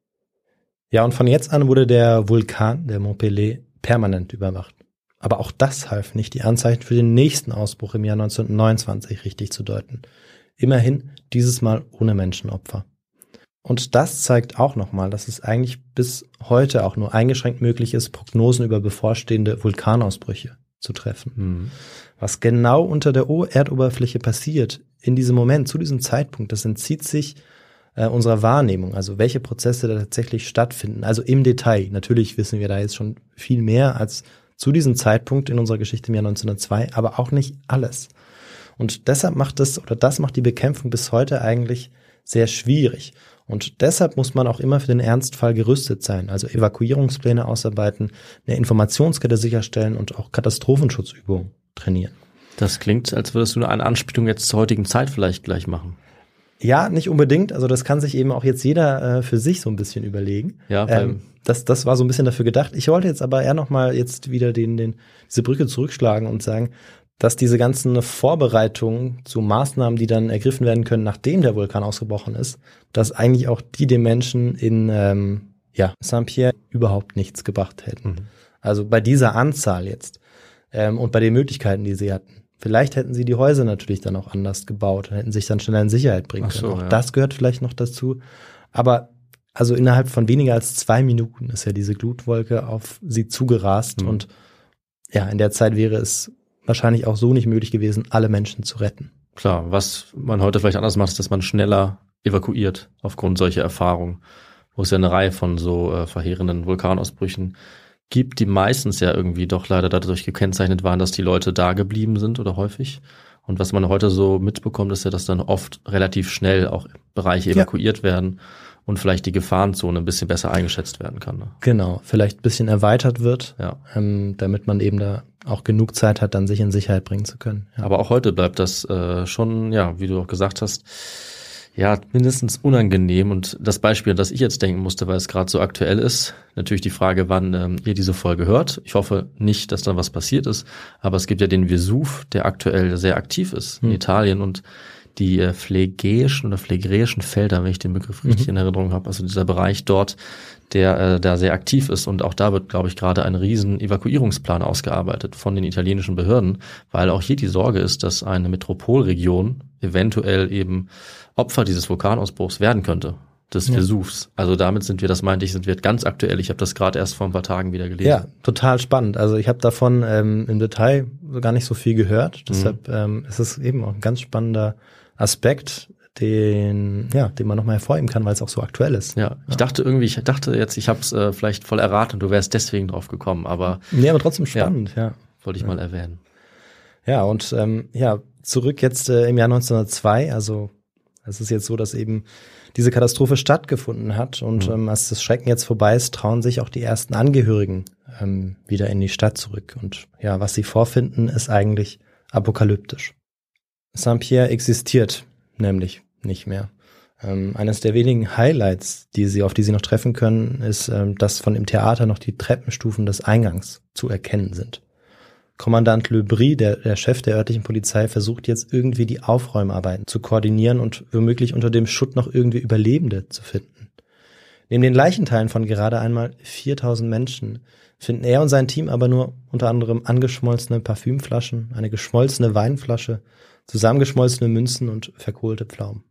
Ja, und von jetzt an wurde der Vulkan, der Mont Pelée, permanent überwacht. Aber auch das half nicht, die Anzeichen für den nächsten Ausbruch im Jahr neunzehnhundertneunundzwanzig richtig zu deuten. Immerhin dieses Mal ohne Menschenopfer. Und das zeigt auch nochmal, dass es eigentlich bis heute auch nur eingeschränkt möglich ist, Prognosen über bevorstehende Vulkanausbrüche zu treffen. Mhm. Was genau unter der Erdoberfläche passiert, in diesem Moment, zu diesem Zeitpunkt, das entzieht sich äh, unserer Wahrnehmung, also welche Prozesse da tatsächlich stattfinden, also im Detail. Natürlich wissen wir da jetzt schon viel mehr als zu diesem Zeitpunkt in unserer Geschichte im Jahr neunzehnhundertzwei, aber auch nicht alles. Und deshalb macht das, oder das macht die Bekämpfung bis heute eigentlich sehr schwierig. Und deshalb muss man auch immer für den Ernstfall gerüstet sein, also Evakuierungspläne ausarbeiten, eine Informationskette sicherstellen und auch Katastrophenschutzübungen trainieren. Das klingt, als würdest du eine Anspielung jetzt zur heutigen Zeit vielleicht gleich machen. Ja, nicht unbedingt. Also das kann sich eben auch jetzt jeder äh, für sich so ein bisschen überlegen. Ja, ähm, das, das war so ein bisschen dafür gedacht. Ich wollte jetzt aber eher nochmal jetzt wieder den, den, diese Brücke zurückschlagen und sagen, dass diese ganzen Vorbereitungen zu Maßnahmen, die dann ergriffen werden können, nachdem der Vulkan ausgebrochen ist, dass eigentlich auch die den Menschen in ähm, ja, Saint-Pierre überhaupt nichts gebracht hätten. Mhm. Also bei dieser Anzahl jetzt ähm, und bei den Möglichkeiten, die sie hatten. Vielleicht hätten sie die Häuser natürlich dann auch anders gebaut und hätten sich dann schneller in Sicherheit bringen Ach so, können. Auch ja. das gehört vielleicht noch dazu. Aber also innerhalb von weniger als zwei Minuten ist ja diese Glutwolke auf sie zugerast. Mhm. Und ja, in der Zeit wäre es wahrscheinlich auch so nicht möglich gewesen, alle Menschen zu retten. Klar, was man heute vielleicht anders macht, ist, dass man schneller evakuiert aufgrund solcher Erfahrungen, wo es ja eine Reihe von so äh, verheerenden Vulkanausbrüchen gibt, die meistens ja irgendwie doch leider dadurch gekennzeichnet waren, dass die Leute da geblieben sind oder häufig. Und was man heute so mitbekommt, ist ja, dass dann oft relativ schnell auch Bereiche evakuiert ja. werden und vielleicht die Gefahrenzone ein bisschen besser eingeschätzt werden kann. Ne? Genau, vielleicht ein bisschen erweitert wird, ja. ähm, damit man eben da auch genug Zeit hat, dann sich in Sicherheit bringen zu können. Ja. Aber auch heute bleibt das äh, schon, ja, wie du auch gesagt hast, ja, mindestens unangenehm. Und das Beispiel, an das ich jetzt denken musste, weil es gerade so aktuell ist, natürlich die Frage, wann ähm, ihr diese Folge hört. Ich hoffe nicht, dass dann was passiert ist, aber es gibt ja den Vesuv, der aktuell sehr aktiv ist in hm. Italien, und die äh, phlegäischen oder phlegräischen Felder, wenn ich den Begriff richtig mhm. in Erinnerung habe, also dieser Bereich dort, der äh, da sehr aktiv ist. Und auch da wird, glaube ich, gerade ein riesen Evakuierungsplan ausgearbeitet von den italienischen Behörden, weil auch hier die Sorge ist, dass eine Metropolregion eventuell eben Opfer dieses Vulkanausbruchs werden könnte, des ja. Vesuvs. Also damit sind wir, das meinte ich, sind wir ganz aktuell. Ich habe das gerade erst vor ein paar Tagen wieder gelesen. Ja, total spannend. Also ich habe davon ähm, im Detail gar nicht so viel gehört. Deshalb mhm. ähm, ist es eben auch ein ganz spannender Aspekt, den ja, den man nochmal hervorheben kann, weil es auch so aktuell ist. Ja, ich ja. dachte irgendwie, ich dachte jetzt, ich habe es äh, vielleicht voll erraten und du wärst deswegen drauf gekommen, aber nee, aber trotzdem spannend, ja. ja. Wollte ich ja. mal erwähnen. Ja, und ähm, ja, zurück jetzt äh, im Jahr neunzehnhundertzwei, also es ist jetzt so, dass eben diese Katastrophe stattgefunden hat und mhm. ähm, als das Schrecken jetzt vorbei ist, trauen sich auch die ersten Angehörigen ähm, wieder in die Stadt zurück. Und ja, was sie vorfinden, ist eigentlich apokalyptisch. Saint-Pierre existiert nämlich nicht mehr. Ähm, eines der wenigen Highlights, die sie, auf die sie noch treffen können, ist, ähm, dass von dem Theater noch die Treppenstufen des Eingangs zu erkennen sind. Kommandant Le Bris, der, der Chef der örtlichen Polizei, versucht jetzt irgendwie die Aufräumarbeiten zu koordinieren und womöglich unter dem Schutt noch irgendwie Überlebende zu finden. Neben den Leichenteilen von gerade einmal viertausend Menschen finden er und sein Team aber nur unter anderem angeschmolzene Parfümflaschen, eine geschmolzene Weinflasche, zusammengeschmolzene Münzen und verkohlte Pflaumen.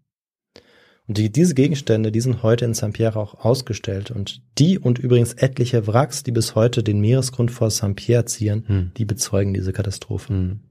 Und die, diese Gegenstände, die sind heute in Saint-Pierre auch ausgestellt. Und die und übrigens etliche Wracks, die bis heute den Meeresgrund vor Saint-Pierre zieren, hm. die bezeugen diese Katastrophe. Hm.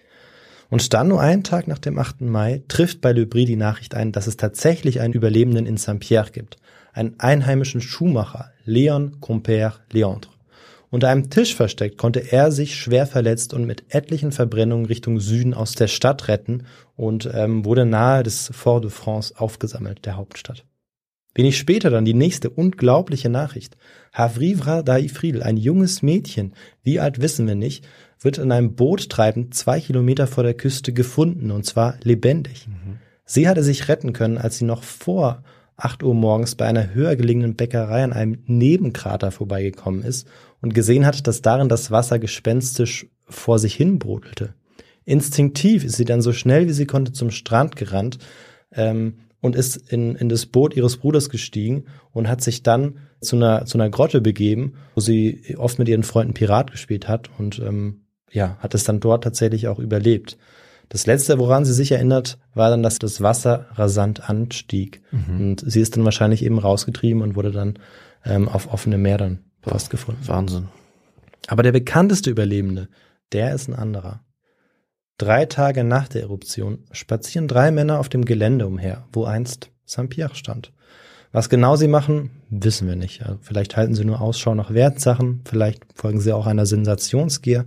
Und dann, nur einen Tag nach dem achten Mai, trifft bei Le Bris die Nachricht ein, dass es tatsächlich einen Überlebenden in Saint-Pierre gibt. Einen einheimischen Schuhmacher, Léon Compère Léandre. Unter einem Tisch versteckt konnte er sich schwer verletzt und mit etlichen Verbrennungen Richtung Süden aus der Stadt retten und ähm, wurde nahe des Fort de France aufgesammelt, der Hauptstadt. Wenig später dann die nächste unglaubliche Nachricht. Havivra Daifril, ein junges Mädchen, wie alt wissen wir nicht, wird in einem Boot treibend zwei Kilometer vor der Küste gefunden, und zwar lebendig. Mhm. Sie hatte sich retten können, als sie noch vor acht Uhr morgens bei einer höher gelegenen Bäckerei an einem Nebenkrater vorbeigekommen ist und gesehen hat, dass darin das Wasser gespenstisch vor sich hin brodelte. Instinktiv ist sie dann so schnell wie sie konnte zum Strand gerannt ähm, und ist in, in das Boot ihres Bruders gestiegen und hat sich dann zu einer, zu einer Grotte begeben, wo sie oft mit ihren Freunden Pirat gespielt hat und ähm, ja, hat es dann dort tatsächlich auch überlebt. Das Letzte, woran sie sich erinnert, war dann, dass das Wasser rasant anstieg. Mhm. Und sie ist dann wahrscheinlich eben rausgetrieben und wurde dann ähm, auf offenem Meer dann fast gefunden. Wahnsinn. Aber der bekannteste Überlebende, der ist ein anderer. Drei Tage nach der Eruption spazieren drei Männer auf dem Gelände umher, wo einst Saint-Pierre stand. Was genau sie machen, wissen wir nicht. Also vielleicht halten sie nur Ausschau nach Wertsachen, vielleicht folgen sie auch einer Sensationsgier.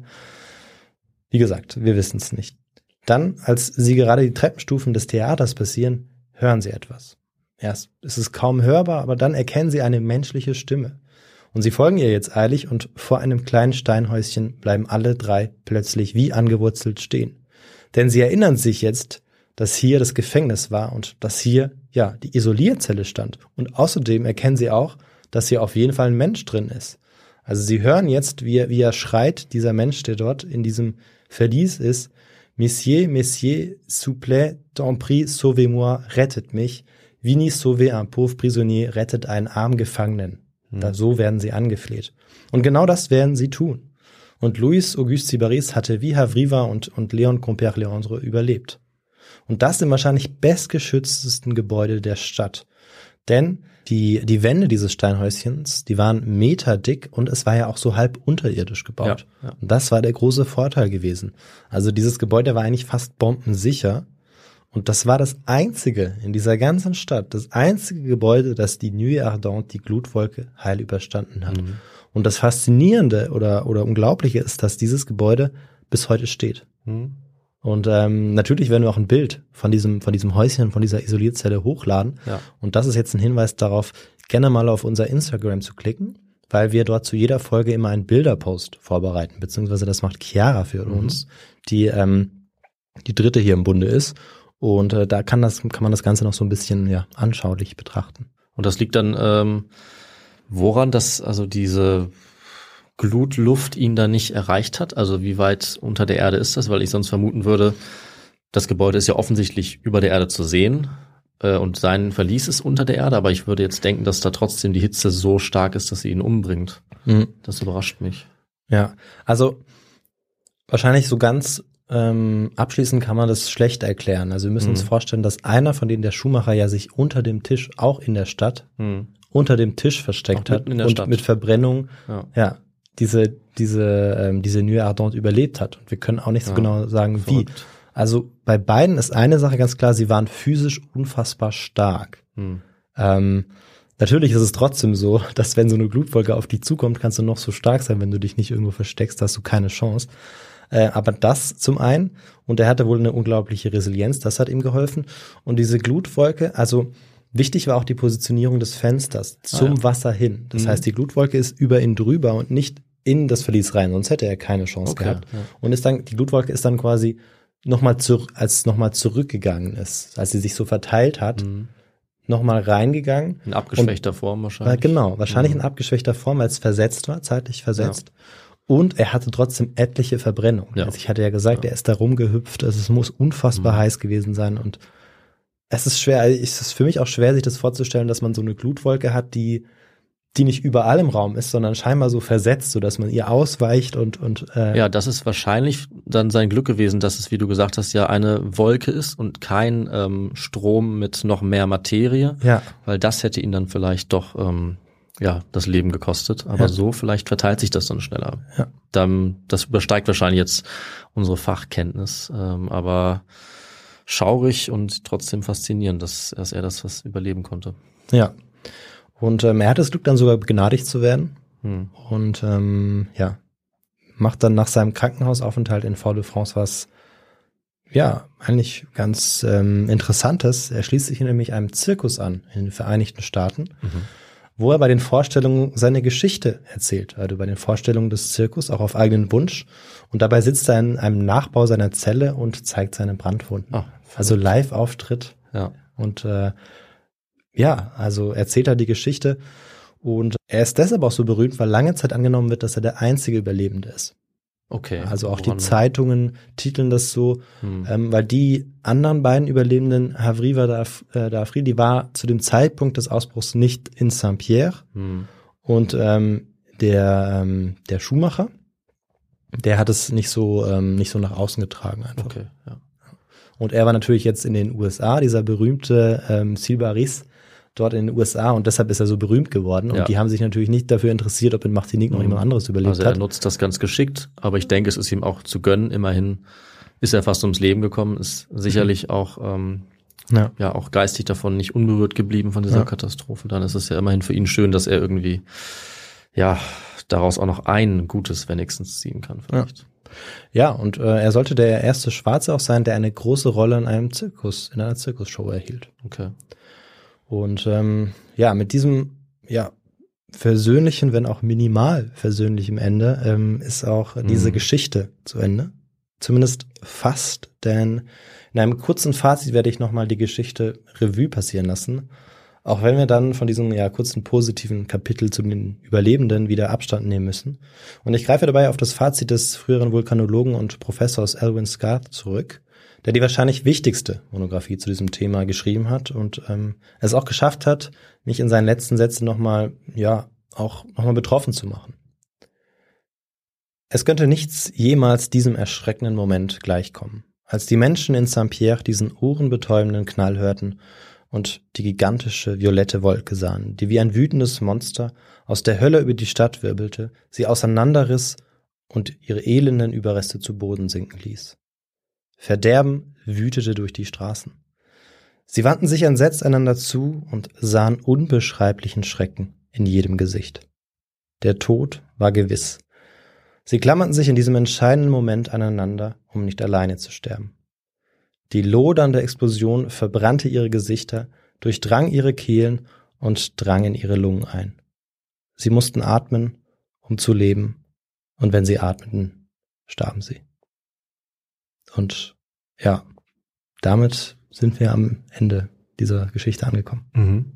Wie gesagt, wir wissen es nicht. Dann, als sie gerade die Treppenstufen des Theaters passieren, hören sie etwas. Erst ist es kaum hörbar, aber dann erkennen sie eine menschliche Stimme. Und sie folgen ihr jetzt eilig und vor einem kleinen Steinhäuschen bleiben alle drei plötzlich wie angewurzelt stehen. Denn sie erinnern sich jetzt, dass hier das Gefängnis war und dass hier, ja, die Isolierzelle stand. Und außerdem erkennen sie auch, dass hier auf jeden Fall ein Mensch drin ist. Also sie hören jetzt, wie er, wie er schreit, dieser Mensch, der dort in diesem Verlies ist: Messieurs, Messieurs, s'il vous plaît, tant pis, sauvez-moi, rettet mich. Vini sauver un pauvre prisonnier, rettet einen armen Gefangenen. Mhm. Da, so werden sie angefleht. Und genau das werden sie tun. Und Louis Auguste Sybaris hatte wie Havriva und, und Léon Compère Léandre überlebt. Und das im wahrscheinlich bestgeschütztesten Gebäude der Stadt. Denn die, die Wände dieses Steinhäuschens, die waren meterdick und es war ja auch so halb unterirdisch gebaut. Ja, ja. Und das war der große Vorteil gewesen. Also dieses Gebäude war eigentlich fast bombensicher Und das war das einzige in dieser ganzen Stadt, das einzige Gebäude, das die Nuit Ardente, die Glutwolke, heil überstanden hat. Mhm. Und das Faszinierende oder, oder Unglaubliche ist, dass dieses Gebäude bis heute steht. Mhm. Und ähm, natürlich werden wir auch ein Bild von diesem, von diesem Häuschen, von dieser Isolierzelle hochladen. Ja. Und das ist jetzt ein Hinweis darauf, gerne mal auf unser Instagram zu klicken, weil wir dort zu jeder Folge immer einen Bilderpost vorbereiten, beziehungsweise das macht Chiara für mhm. uns, die ähm, die dritte hier im Bunde ist. Und äh, da kann das kann man das Ganze noch so ein bisschen ja anschaulich betrachten. Und das liegt dann ähm, woran, dass also diese Glutluft ihn da nicht erreicht hat? Also wie weit unter der Erde ist das? Weil ich sonst vermuten würde, das Gebäude ist ja offensichtlich über der Erde zu sehen äh, und sein Verlies ist unter der Erde, aber ich würde jetzt denken, dass da trotzdem die Hitze so stark ist, dass sie ihn umbringt. Mhm. Das überrascht mich. Ja, also wahrscheinlich so ganz ähm, abschließend kann man das schlecht erklären. Also wir müssen mhm. uns vorstellen, dass einer von denen, der Schuhmacher, ja sich unter dem Tisch, auch in der Stadt, mhm. unter dem Tisch versteckt hat und Stadt. mit Verbrennung, ja, ja diese diese ähm, diese Nuit Ardente überlebt hat. Und wir können auch nicht so ja, genau sagen, verrückt. wie. Also bei beiden ist eine Sache ganz klar, sie waren physisch unfassbar stark. Hm. Ähm, natürlich ist es trotzdem so, dass wenn so eine Glutwolke auf dich zukommt, kannst du noch so stark sein, wenn du dich nicht irgendwo versteckst, hast du keine Chance. Äh, aber das zum einen, und er hatte wohl eine unglaubliche Resilienz, das hat ihm geholfen. Und diese Glutwolke, also wichtig war auch die Positionierung des Fensters zum ah, ja. Wasser hin. Das mhm. heißt, die Glutwolke ist über ihn drüber und nicht in das Verlies rein, sonst hätte er keine Chance okay, gehabt. Ja. Und ist dann, die Glutwolke ist dann quasi nochmal zurück, als nochmal zurückgegangen ist, als sie sich so verteilt hat, mhm. nochmal reingegangen. In abgeschwächter und, Form wahrscheinlich. Äh, genau, wahrscheinlich mhm. in abgeschwächter Form, weil es versetzt war, zeitlich versetzt. Ja. Und er hatte trotzdem etliche Verbrennungen. Ja. Also ich hatte ja gesagt, ja. er ist da rumgehüpft, also es muss unfassbar mhm. heiß gewesen sein und es ist schwer, es ist für mich auch schwer, sich das vorzustellen, dass man so eine Glutwolke hat, die die nicht überall im Raum ist, sondern scheinbar so versetzt, so dass man ihr ausweicht und und äh ja, das ist wahrscheinlich dann sein Glück gewesen, dass es, wie du gesagt hast, ja eine Wolke ist und kein ähm, Strom mit noch mehr Materie, ja, weil das hätte ihn dann vielleicht doch ähm, ja das Leben gekostet. Aber ja. so vielleicht verteilt sich das dann schneller. Ja. Dann, das übersteigt wahrscheinlich jetzt unsere Fachkenntnis, ähm, aber schaurig und trotzdem faszinierend, dass, dass er das was überleben konnte. Ja. Und ähm, er hat das Glück, dann sogar begnadigt zu werden. Hm. Und ähm, ja, macht dann nach seinem Krankenhausaufenthalt in Fort-de-France was, ja, eigentlich ganz ähm, Interessantes. Er schließt sich nämlich einem Zirkus an in den Vereinigten Staaten, mhm. wo er bei den Vorstellungen seine Geschichte erzählt. Also bei den Vorstellungen des Zirkus, auch auf eigenen Wunsch. Und dabei sitzt er in einem Nachbau seiner Zelle und zeigt seine Brandwunden. Oh, also Live-Auftritt. Ja. Und äh, ja, also erzählt er die Geschichte und er ist deshalb auch so berühmt, weil lange Zeit angenommen wird, dass er der einzige Überlebende ist. Okay. Also auch die Zeitungen titeln das so, hm. ähm, weil die anderen beiden Überlebenden, Havriva d'Afri, die war zu dem Zeitpunkt des Ausbruchs nicht in Saint-Pierre hm. und ähm, der ähm, der Schuhmacher, der hat es nicht so ähm, nicht so nach außen getragen einfach. Okay, ja. Und er war natürlich jetzt in den U S A, dieser berühmte ähm, Silbaris, dort in den U S A und deshalb ist er so berühmt geworden. Und ja. die haben sich natürlich nicht dafür interessiert, ob in Martinique noch mhm. jemand anderes überlebt also hat. Also er nutzt das ganz geschickt, aber ich denke, es ist ihm auch zu gönnen. Immerhin ist er fast ums Leben gekommen, ist sicherlich mhm. auch ähm, ja. ja auch geistig davon nicht unberührt geblieben von dieser ja. Katastrophe. Dann ist es ja immerhin für ihn schön, dass er irgendwie ja daraus auch noch ein Gutes wenigstens ziehen kann vielleicht. Ja, ja und äh, er sollte der erste Schwarze auch sein, der eine große Rolle in einem Zirkus, in einer Zirkusshow erhielt. Okay. Und ähm, ja, mit diesem ja versöhnlichen, wenn auch minimal versöhnlichem Ende ähm, ist auch mhm. diese Geschichte zu Ende. Zumindest fast, denn in einem kurzen Fazit werde ich nochmal die Geschichte Revue passieren lassen. Auch wenn wir dann von diesem ja kurzen positiven Kapitel zu den Überlebenden wieder Abstand nehmen müssen. Und ich greife dabei auf das Fazit des früheren Vulkanologen und Professors Elwyn Scarth zurück, der die wahrscheinlich wichtigste Monographie zu diesem Thema geschrieben hat und ähm, es auch geschafft hat, mich in seinen letzten Sätzen nochmal, ja, auch nochmal betroffen zu machen. Es könnte nichts jemals diesem erschreckenden Moment gleichkommen, als die Menschen in Saint-Pierre diesen ohrenbetäubenden Knall hörten und die gigantische violette Wolke sahen, die wie ein wütendes Monster aus der Hölle über die Stadt wirbelte, sie auseinanderriss und ihre elenden Überreste zu Boden sinken ließ. Verderben wütete durch die Straßen. Sie wandten sich entsetzt einander zu und sahen unbeschreiblichen Schrecken in jedem Gesicht. Der Tod war gewiss. Sie klammerten sich in diesem entscheidenden Moment aneinander, um nicht alleine zu sterben. Die lodernde Explosion verbrannte ihre Gesichter, durchdrang ihre Kehlen und drang in ihre Lungen ein. Sie mussten atmen, um zu leben, und wenn sie atmeten, starben sie. Und ja, damit sind wir am Ende dieser Geschichte angekommen. Mhm.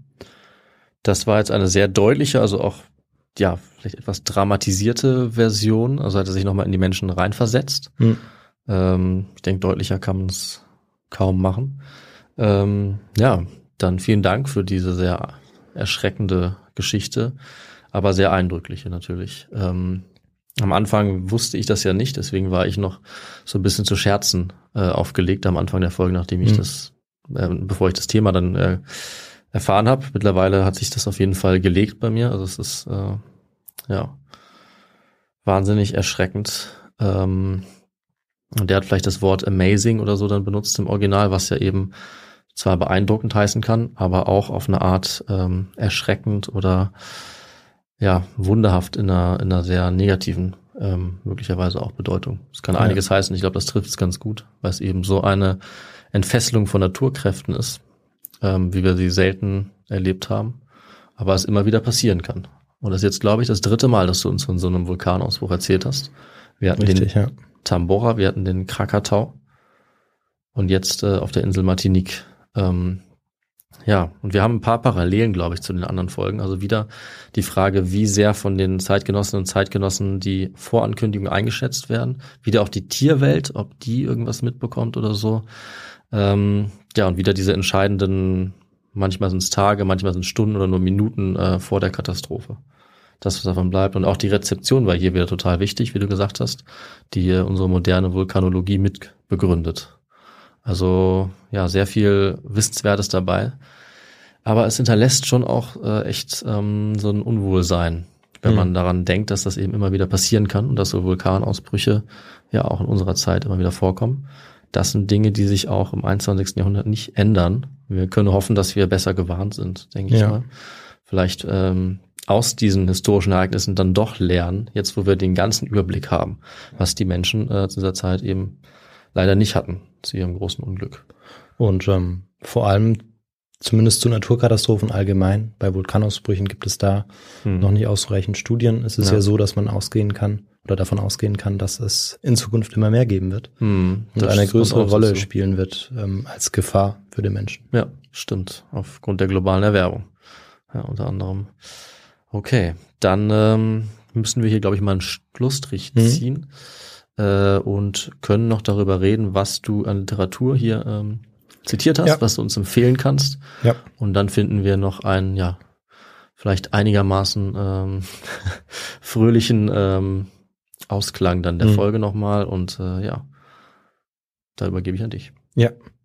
Das war jetzt eine sehr deutliche, also auch ja vielleicht etwas dramatisierte Version. Also hat er sich nochmal in die Menschen reinversetzt. Mhm. Ähm, ich denke, deutlicher kann man es kaum machen. Ähm, ja, dann vielen Dank für diese sehr erschreckende Geschichte, aber sehr eindrückliche natürlich. Ähm, am Anfang wusste ich das ja nicht, deswegen war ich noch so ein bisschen zu Scherzen äh, aufgelegt am Anfang der Folge, nachdem ich mhm. das, äh, bevor ich das Thema dann äh, erfahren habe. Mittlerweile hat sich das auf jeden Fall gelegt bei mir. Also es ist äh, ja wahnsinnig erschreckend. Ähm, und der hat vielleicht das Wort amazing oder so dann benutzt im Original, was ja eben zwar beeindruckend heißen kann, aber auch auf eine Art ähm, erschreckend oder ja wunderhaft in einer in einer sehr negativen ähm, möglicherweise auch Bedeutung. Es kann ja einiges heißen. Ich glaube, das trifft es ganz gut, weil es eben so eine Entfesselung von Naturkräften ist, ähm, wie wir sie selten erlebt haben, aber es immer wieder passieren kann. Und das ist jetzt, glaube ich, das dritte Mal, dass du uns von so einem Vulkanausbruch erzählt hast. Wir hatten Richtig, den ja. Tambora, wir hatten den Krakatau und jetzt äh, auf der Insel Martinique. Ähm, ja, und wir haben ein paar Parallelen, glaube ich, zu den anderen Folgen. Also wieder die Frage, wie sehr von den Zeitgenossinnen und Zeitgenossen die Vorankündigungen eingeschätzt werden. Wieder auch die Tierwelt, ob die irgendwas mitbekommt oder so. Ähm, ja, und wieder diese entscheidenden, manchmal sind es Tage, manchmal sind es Stunden oder nur Minuten äh, vor der Katastrophe. Das, was davon bleibt. Und auch die Rezeption war hier wieder total wichtig, wie du gesagt hast, die äh, unsere moderne Vulkanologie mit begründet. Also ja, sehr viel Wissenswertes dabei. Aber es hinterlässt schon auch äh, echt ähm, so ein Unwohlsein, wenn mhm. man daran denkt, dass das eben immer wieder passieren kann und dass so Vulkanausbrüche ja auch in unserer Zeit immer wieder vorkommen. Das sind Dinge, die sich auch im einundzwanzigsten Jahrhundert nicht ändern. Wir können hoffen, dass wir besser gewarnt sind, denke ja. ich mal. Vielleicht ähm, aus diesen historischen Ereignissen dann doch lernen, jetzt wo wir den ganzen Überblick haben, was die Menschen äh, zu dieser Zeit eben leider nicht hatten, zu ihrem großen Unglück. Und ähm, vor allem, zumindest zu Naturkatastrophen allgemein, bei Vulkanausbrüchen gibt es da hm. noch nicht ausreichend Studien. Es ist ja. ja so, dass man ausgehen kann oder davon ausgehen kann, dass es in Zukunft immer mehr geben wird hm, und eine größere Rolle so. spielen wird ähm, als Gefahr für den Menschen. Ja, stimmt. Aufgrund der globalen Erwärmung. Ja, unter anderem. Okay, dann ähm, müssen wir hier, glaube ich, mal einen Schlussstrich hm. ziehen äh, und können noch darüber reden, was du an Literatur hier ähm, zitiert hast, ja. was du uns empfehlen kannst. Ja. Und dann finden wir noch einen, ja, vielleicht einigermaßen ähm, fröhlichen ähm, Ausklang dann der mhm. Folge nochmal. Und äh, ja, da übergebe ich an dich. Ja.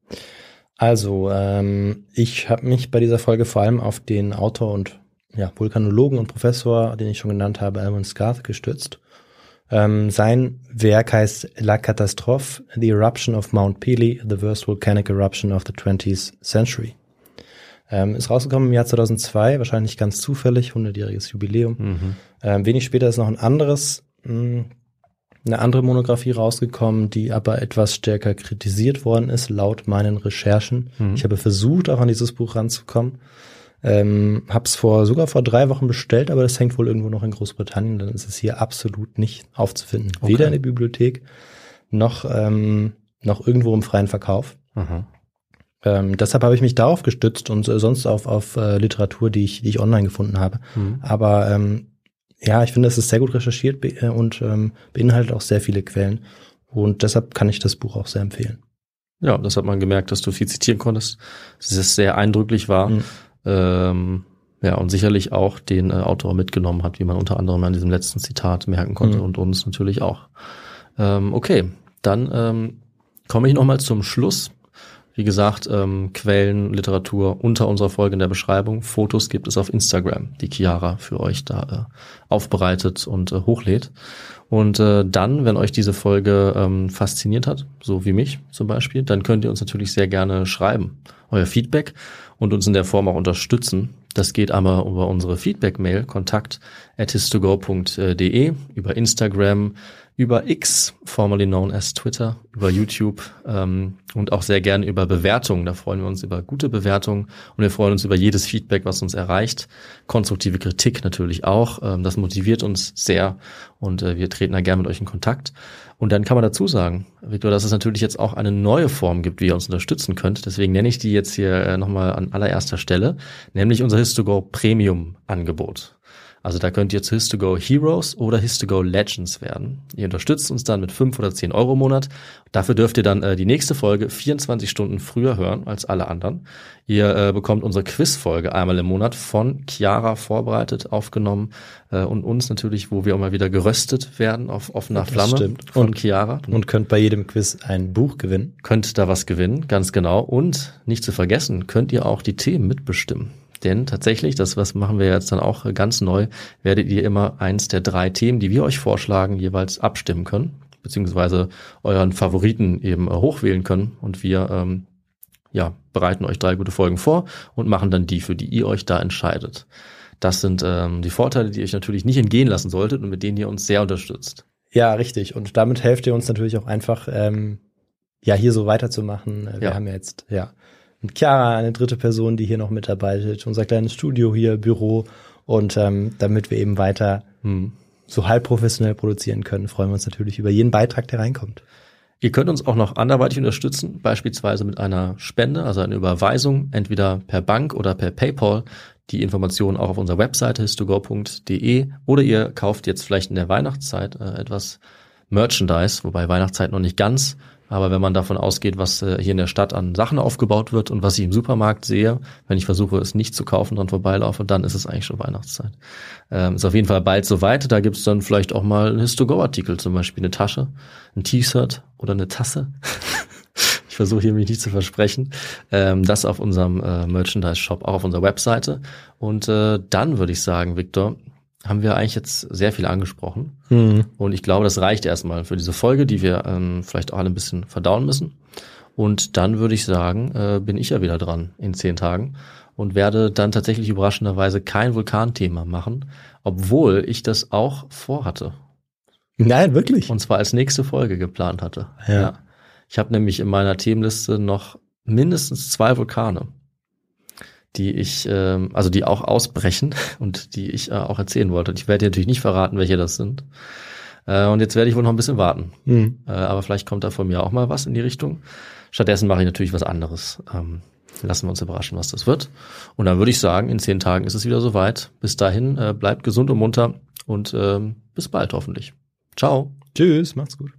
Also, ähm, ich habe mich bei dieser Folge vor allem auf den Autor und ja, Vulkanologen und Professor, den ich schon genannt habe, Almon Scarth, gestützt. Ähm, sein Werk heißt La Catastrophe, The Eruption of Mount Pelee, The Worst Volcanic Eruption of the twentieth Century. Ähm, ist rausgekommen im Jahr zweitausendzwei, wahrscheinlich ganz zufällig, hundertjähriges Jubiläum. Mhm. Ähm, wenig später ist noch ein anderes, mh, eine andere Monographie rausgekommen, die aber etwas stärker kritisiert worden ist, laut meinen Recherchen. Mhm. Ich habe versucht, auch an dieses Buch ranzukommen. Ähm, hab's vor, sogar vor drei Wochen bestellt, aber das hängt wohl irgendwo noch in Großbritannien, dann ist es hier absolut nicht aufzufinden. Okay. Weder in der Bibliothek, noch, ähm, noch irgendwo im freien Verkauf. Mhm. Ähm, deshalb habe ich mich darauf gestützt und äh, sonst auf, auf äh, Literatur, die ich, die ich online gefunden habe. Mhm. Aber, ähm, ja, ich finde, es ist sehr gut recherchiert be- äh, und ähm, beinhaltet auch sehr viele Quellen. Und deshalb kann ich das Buch auch sehr empfehlen. Ja, das hat man gemerkt, dass du viel zitieren konntest, dass es sehr eindrücklich war. Mhm. Ähm, ja, und sicherlich auch den äh, Autor mitgenommen hat, wie man unter anderem an diesem letzten Zitat merken konnte mhm. und uns natürlich auch. Ähm, okay, dann ähm, komme ich nochmal zum Schluss. Wie gesagt, ähm, Quellen, Literatur unter unserer Folge in der Beschreibung. Fotos gibt es auf Instagram, die Chiara für euch da äh, aufbereitet und äh, hochlädt. Und äh, dann, wenn euch diese Folge ähm, fasziniert hat, so wie mich zum Beispiel, dann könnt ihr uns natürlich sehr gerne schreiben, euer Feedback und uns in der Form auch unterstützen. Das geht aber über unsere Feedback-Mail, kontakt at histogo punkt de, über Instagram, über X, formerly known as Twitter, über YouTube ähm, und auch sehr gerne über Bewertungen. Da freuen wir uns über gute Bewertungen und wir freuen uns über jedes Feedback, was uns erreicht. Konstruktive Kritik natürlich auch. Ähm, das motiviert uns sehr und äh, wir treten da gerne mit euch in Kontakt. Und dann kann man dazu sagen, Victor, dass es natürlich jetzt auch eine neue Form gibt, wie ihr uns unterstützen könnt. Deswegen nenne ich die jetzt hier äh, nochmal an allererster Stelle, nämlich unser Histogo Premium Angebot. Also da könnt ihr zu Histogo Heroes oder Histogo Legends werden. Ihr unterstützt uns dann mit fünf oder zehn Euro im Monat. Dafür dürft ihr dann äh, die nächste Folge vierundzwanzig Stunden früher hören als alle anderen. Ihr äh, bekommt unsere Quizfolge einmal im Monat von Chiara vorbereitet, aufgenommen äh, und uns natürlich, wo wir auch mal wieder geröstet werden auf offener Das Flamme stimmt. von Und, Chiara. und könnt bei jedem Quiz ein Buch gewinnen. Könnt da was gewinnen, ganz genau. Und nicht zu vergessen, könnt ihr auch die Themen mitbestimmen. Denn tatsächlich, das was machen wir jetzt dann auch ganz neu, werdet ihr immer eins der drei Themen, die wir euch vorschlagen, jeweils abstimmen können, beziehungsweise euren Favoriten eben hochwählen können. Und wir ähm, ja bereiten euch drei gute Folgen vor und machen dann die, für die ihr euch da entscheidet. Das sind ähm, die Vorteile, die ihr euch natürlich nicht entgehen lassen solltet und mit denen ihr uns sehr unterstützt. Ja, richtig. Und damit helft ihr uns natürlich auch einfach, ähm, ja, hier so weiterzumachen. Wir Ja. haben ja jetzt, ja, mit Chiara eine dritte Person, die hier noch mitarbeitet, unser kleines Studio hier, Büro. Und ähm, damit wir eben weiter Hm. so halb professionell produzieren können, freuen wir uns natürlich über jeden Beitrag, der reinkommt. Ihr könnt uns auch noch anderweitig unterstützen, beispielsweise mit einer Spende, also einer Überweisung, entweder per Bank oder per PayPal. Die Informationen auch auf unserer Webseite histogo punkt de oder ihr kauft jetzt vielleicht in der Weihnachtszeit äh, etwas Merchandise, wobei Weihnachtszeit noch nicht ganz, aber wenn man davon ausgeht, was äh, hier in der Stadt an Sachen aufgebaut wird und was ich im Supermarkt sehe, wenn ich versuche, es nicht zu kaufen, dran vorbeilaufe, dann ist es eigentlich schon Weihnachtszeit. Ähm, ist auf jeden Fall bald soweit, da gibt's dann vielleicht auch mal einen Histogo-Artikel, zum Beispiel eine Tasche, ein T-Shirt oder eine Tasse. Ich versuche hier mich nicht zu versprechen. Ähm, das auf unserem äh, Merchandise-Shop, auch auf unserer Webseite. Und äh, dann würde ich sagen, Victor, haben wir eigentlich jetzt sehr viel angesprochen. Mhm. Und ich glaube, das reicht erstmal für diese Folge, die wir ähm, vielleicht auch alle ein bisschen verdauen müssen. Und dann würde ich sagen, äh, bin ich ja wieder dran in zehn Tagen und werde dann tatsächlich überraschenderweise kein Vulkanthema machen, obwohl ich das auch vorhatte. Nein, wirklich? Und zwar als nächste Folge geplant hatte. Ja. Ich habe nämlich in meiner Themenliste noch mindestens zwei Vulkane, die ich, ähm, also die auch ausbrechen und die ich äh, auch erzählen wollte. Ich werde dir natürlich nicht verraten, welche das sind. Äh, und jetzt werde ich wohl noch ein bisschen warten. Mhm. Äh, aber vielleicht kommt da von mir auch mal was in die Richtung. Stattdessen mache ich natürlich was anderes. Ähm, lassen wir uns überraschen, was das wird. Und dann würde ich sagen, in zehn Tagen ist es wieder soweit. Bis dahin, äh, bleibt gesund und munter und ähm, bis bald hoffentlich. Ciao. Tschüss, macht's gut.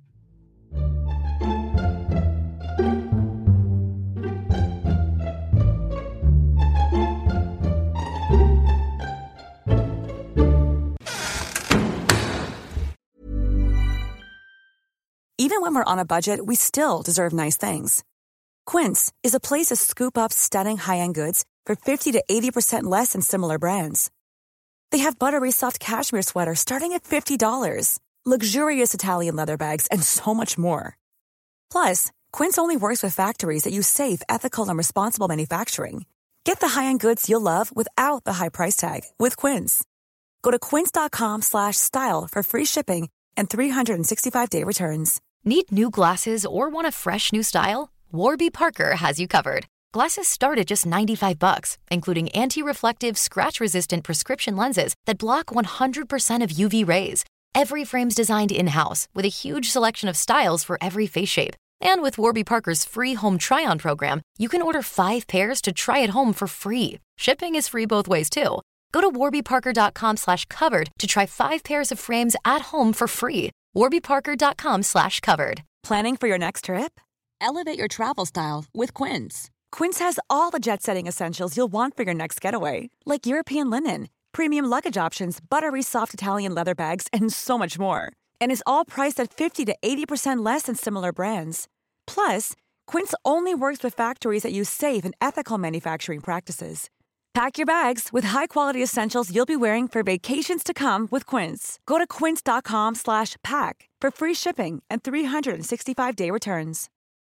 Even when we're on a budget, we still deserve nice things. Quince is a place to scoop up stunning high-end goods for fifty to eighty percent less than similar brands. They have buttery soft cashmere sweaters starting at fifty dollars, luxurious Italian leather bags, and so much more. Plus, Quince only works with factories that use safe, ethical, and responsible manufacturing. Get the high-end goods you'll love without the high price tag with Quince. Go to quince.com slash style for free shipping and three sixty-five day returns. Need new glasses or want a fresh new style? Warby Parker has you covered. Glasses start at just ninety-five bucks, including anti-reflective, scratch-resistant prescription lenses that block one hundred percent of U V rays. Every frame's designed in-house with a huge selection of styles for every face shape. And with Warby Parker's free home try-on program, you can order five pairs to try at home for free. Shipping is free both ways, too. Go to warbyparker.com slash covered to try five pairs of frames at home for free. warbyparker.com slash covered. Planning for your next trip? Elevate your travel style with Quince. Quince has all the jet-setting essentials you'll want for your next getaway, like European linen, premium luggage options, buttery soft Italian leather bags, and so much more. And is all priced at fifty to eighty percent less than similar brands. Plus, Quince only works with factories that use safe and ethical manufacturing practices. Pack your bags with high-quality essentials you'll be wearing for vacations to come with Quince. Go to quince.com slash pack for free shipping and three sixty-five day returns.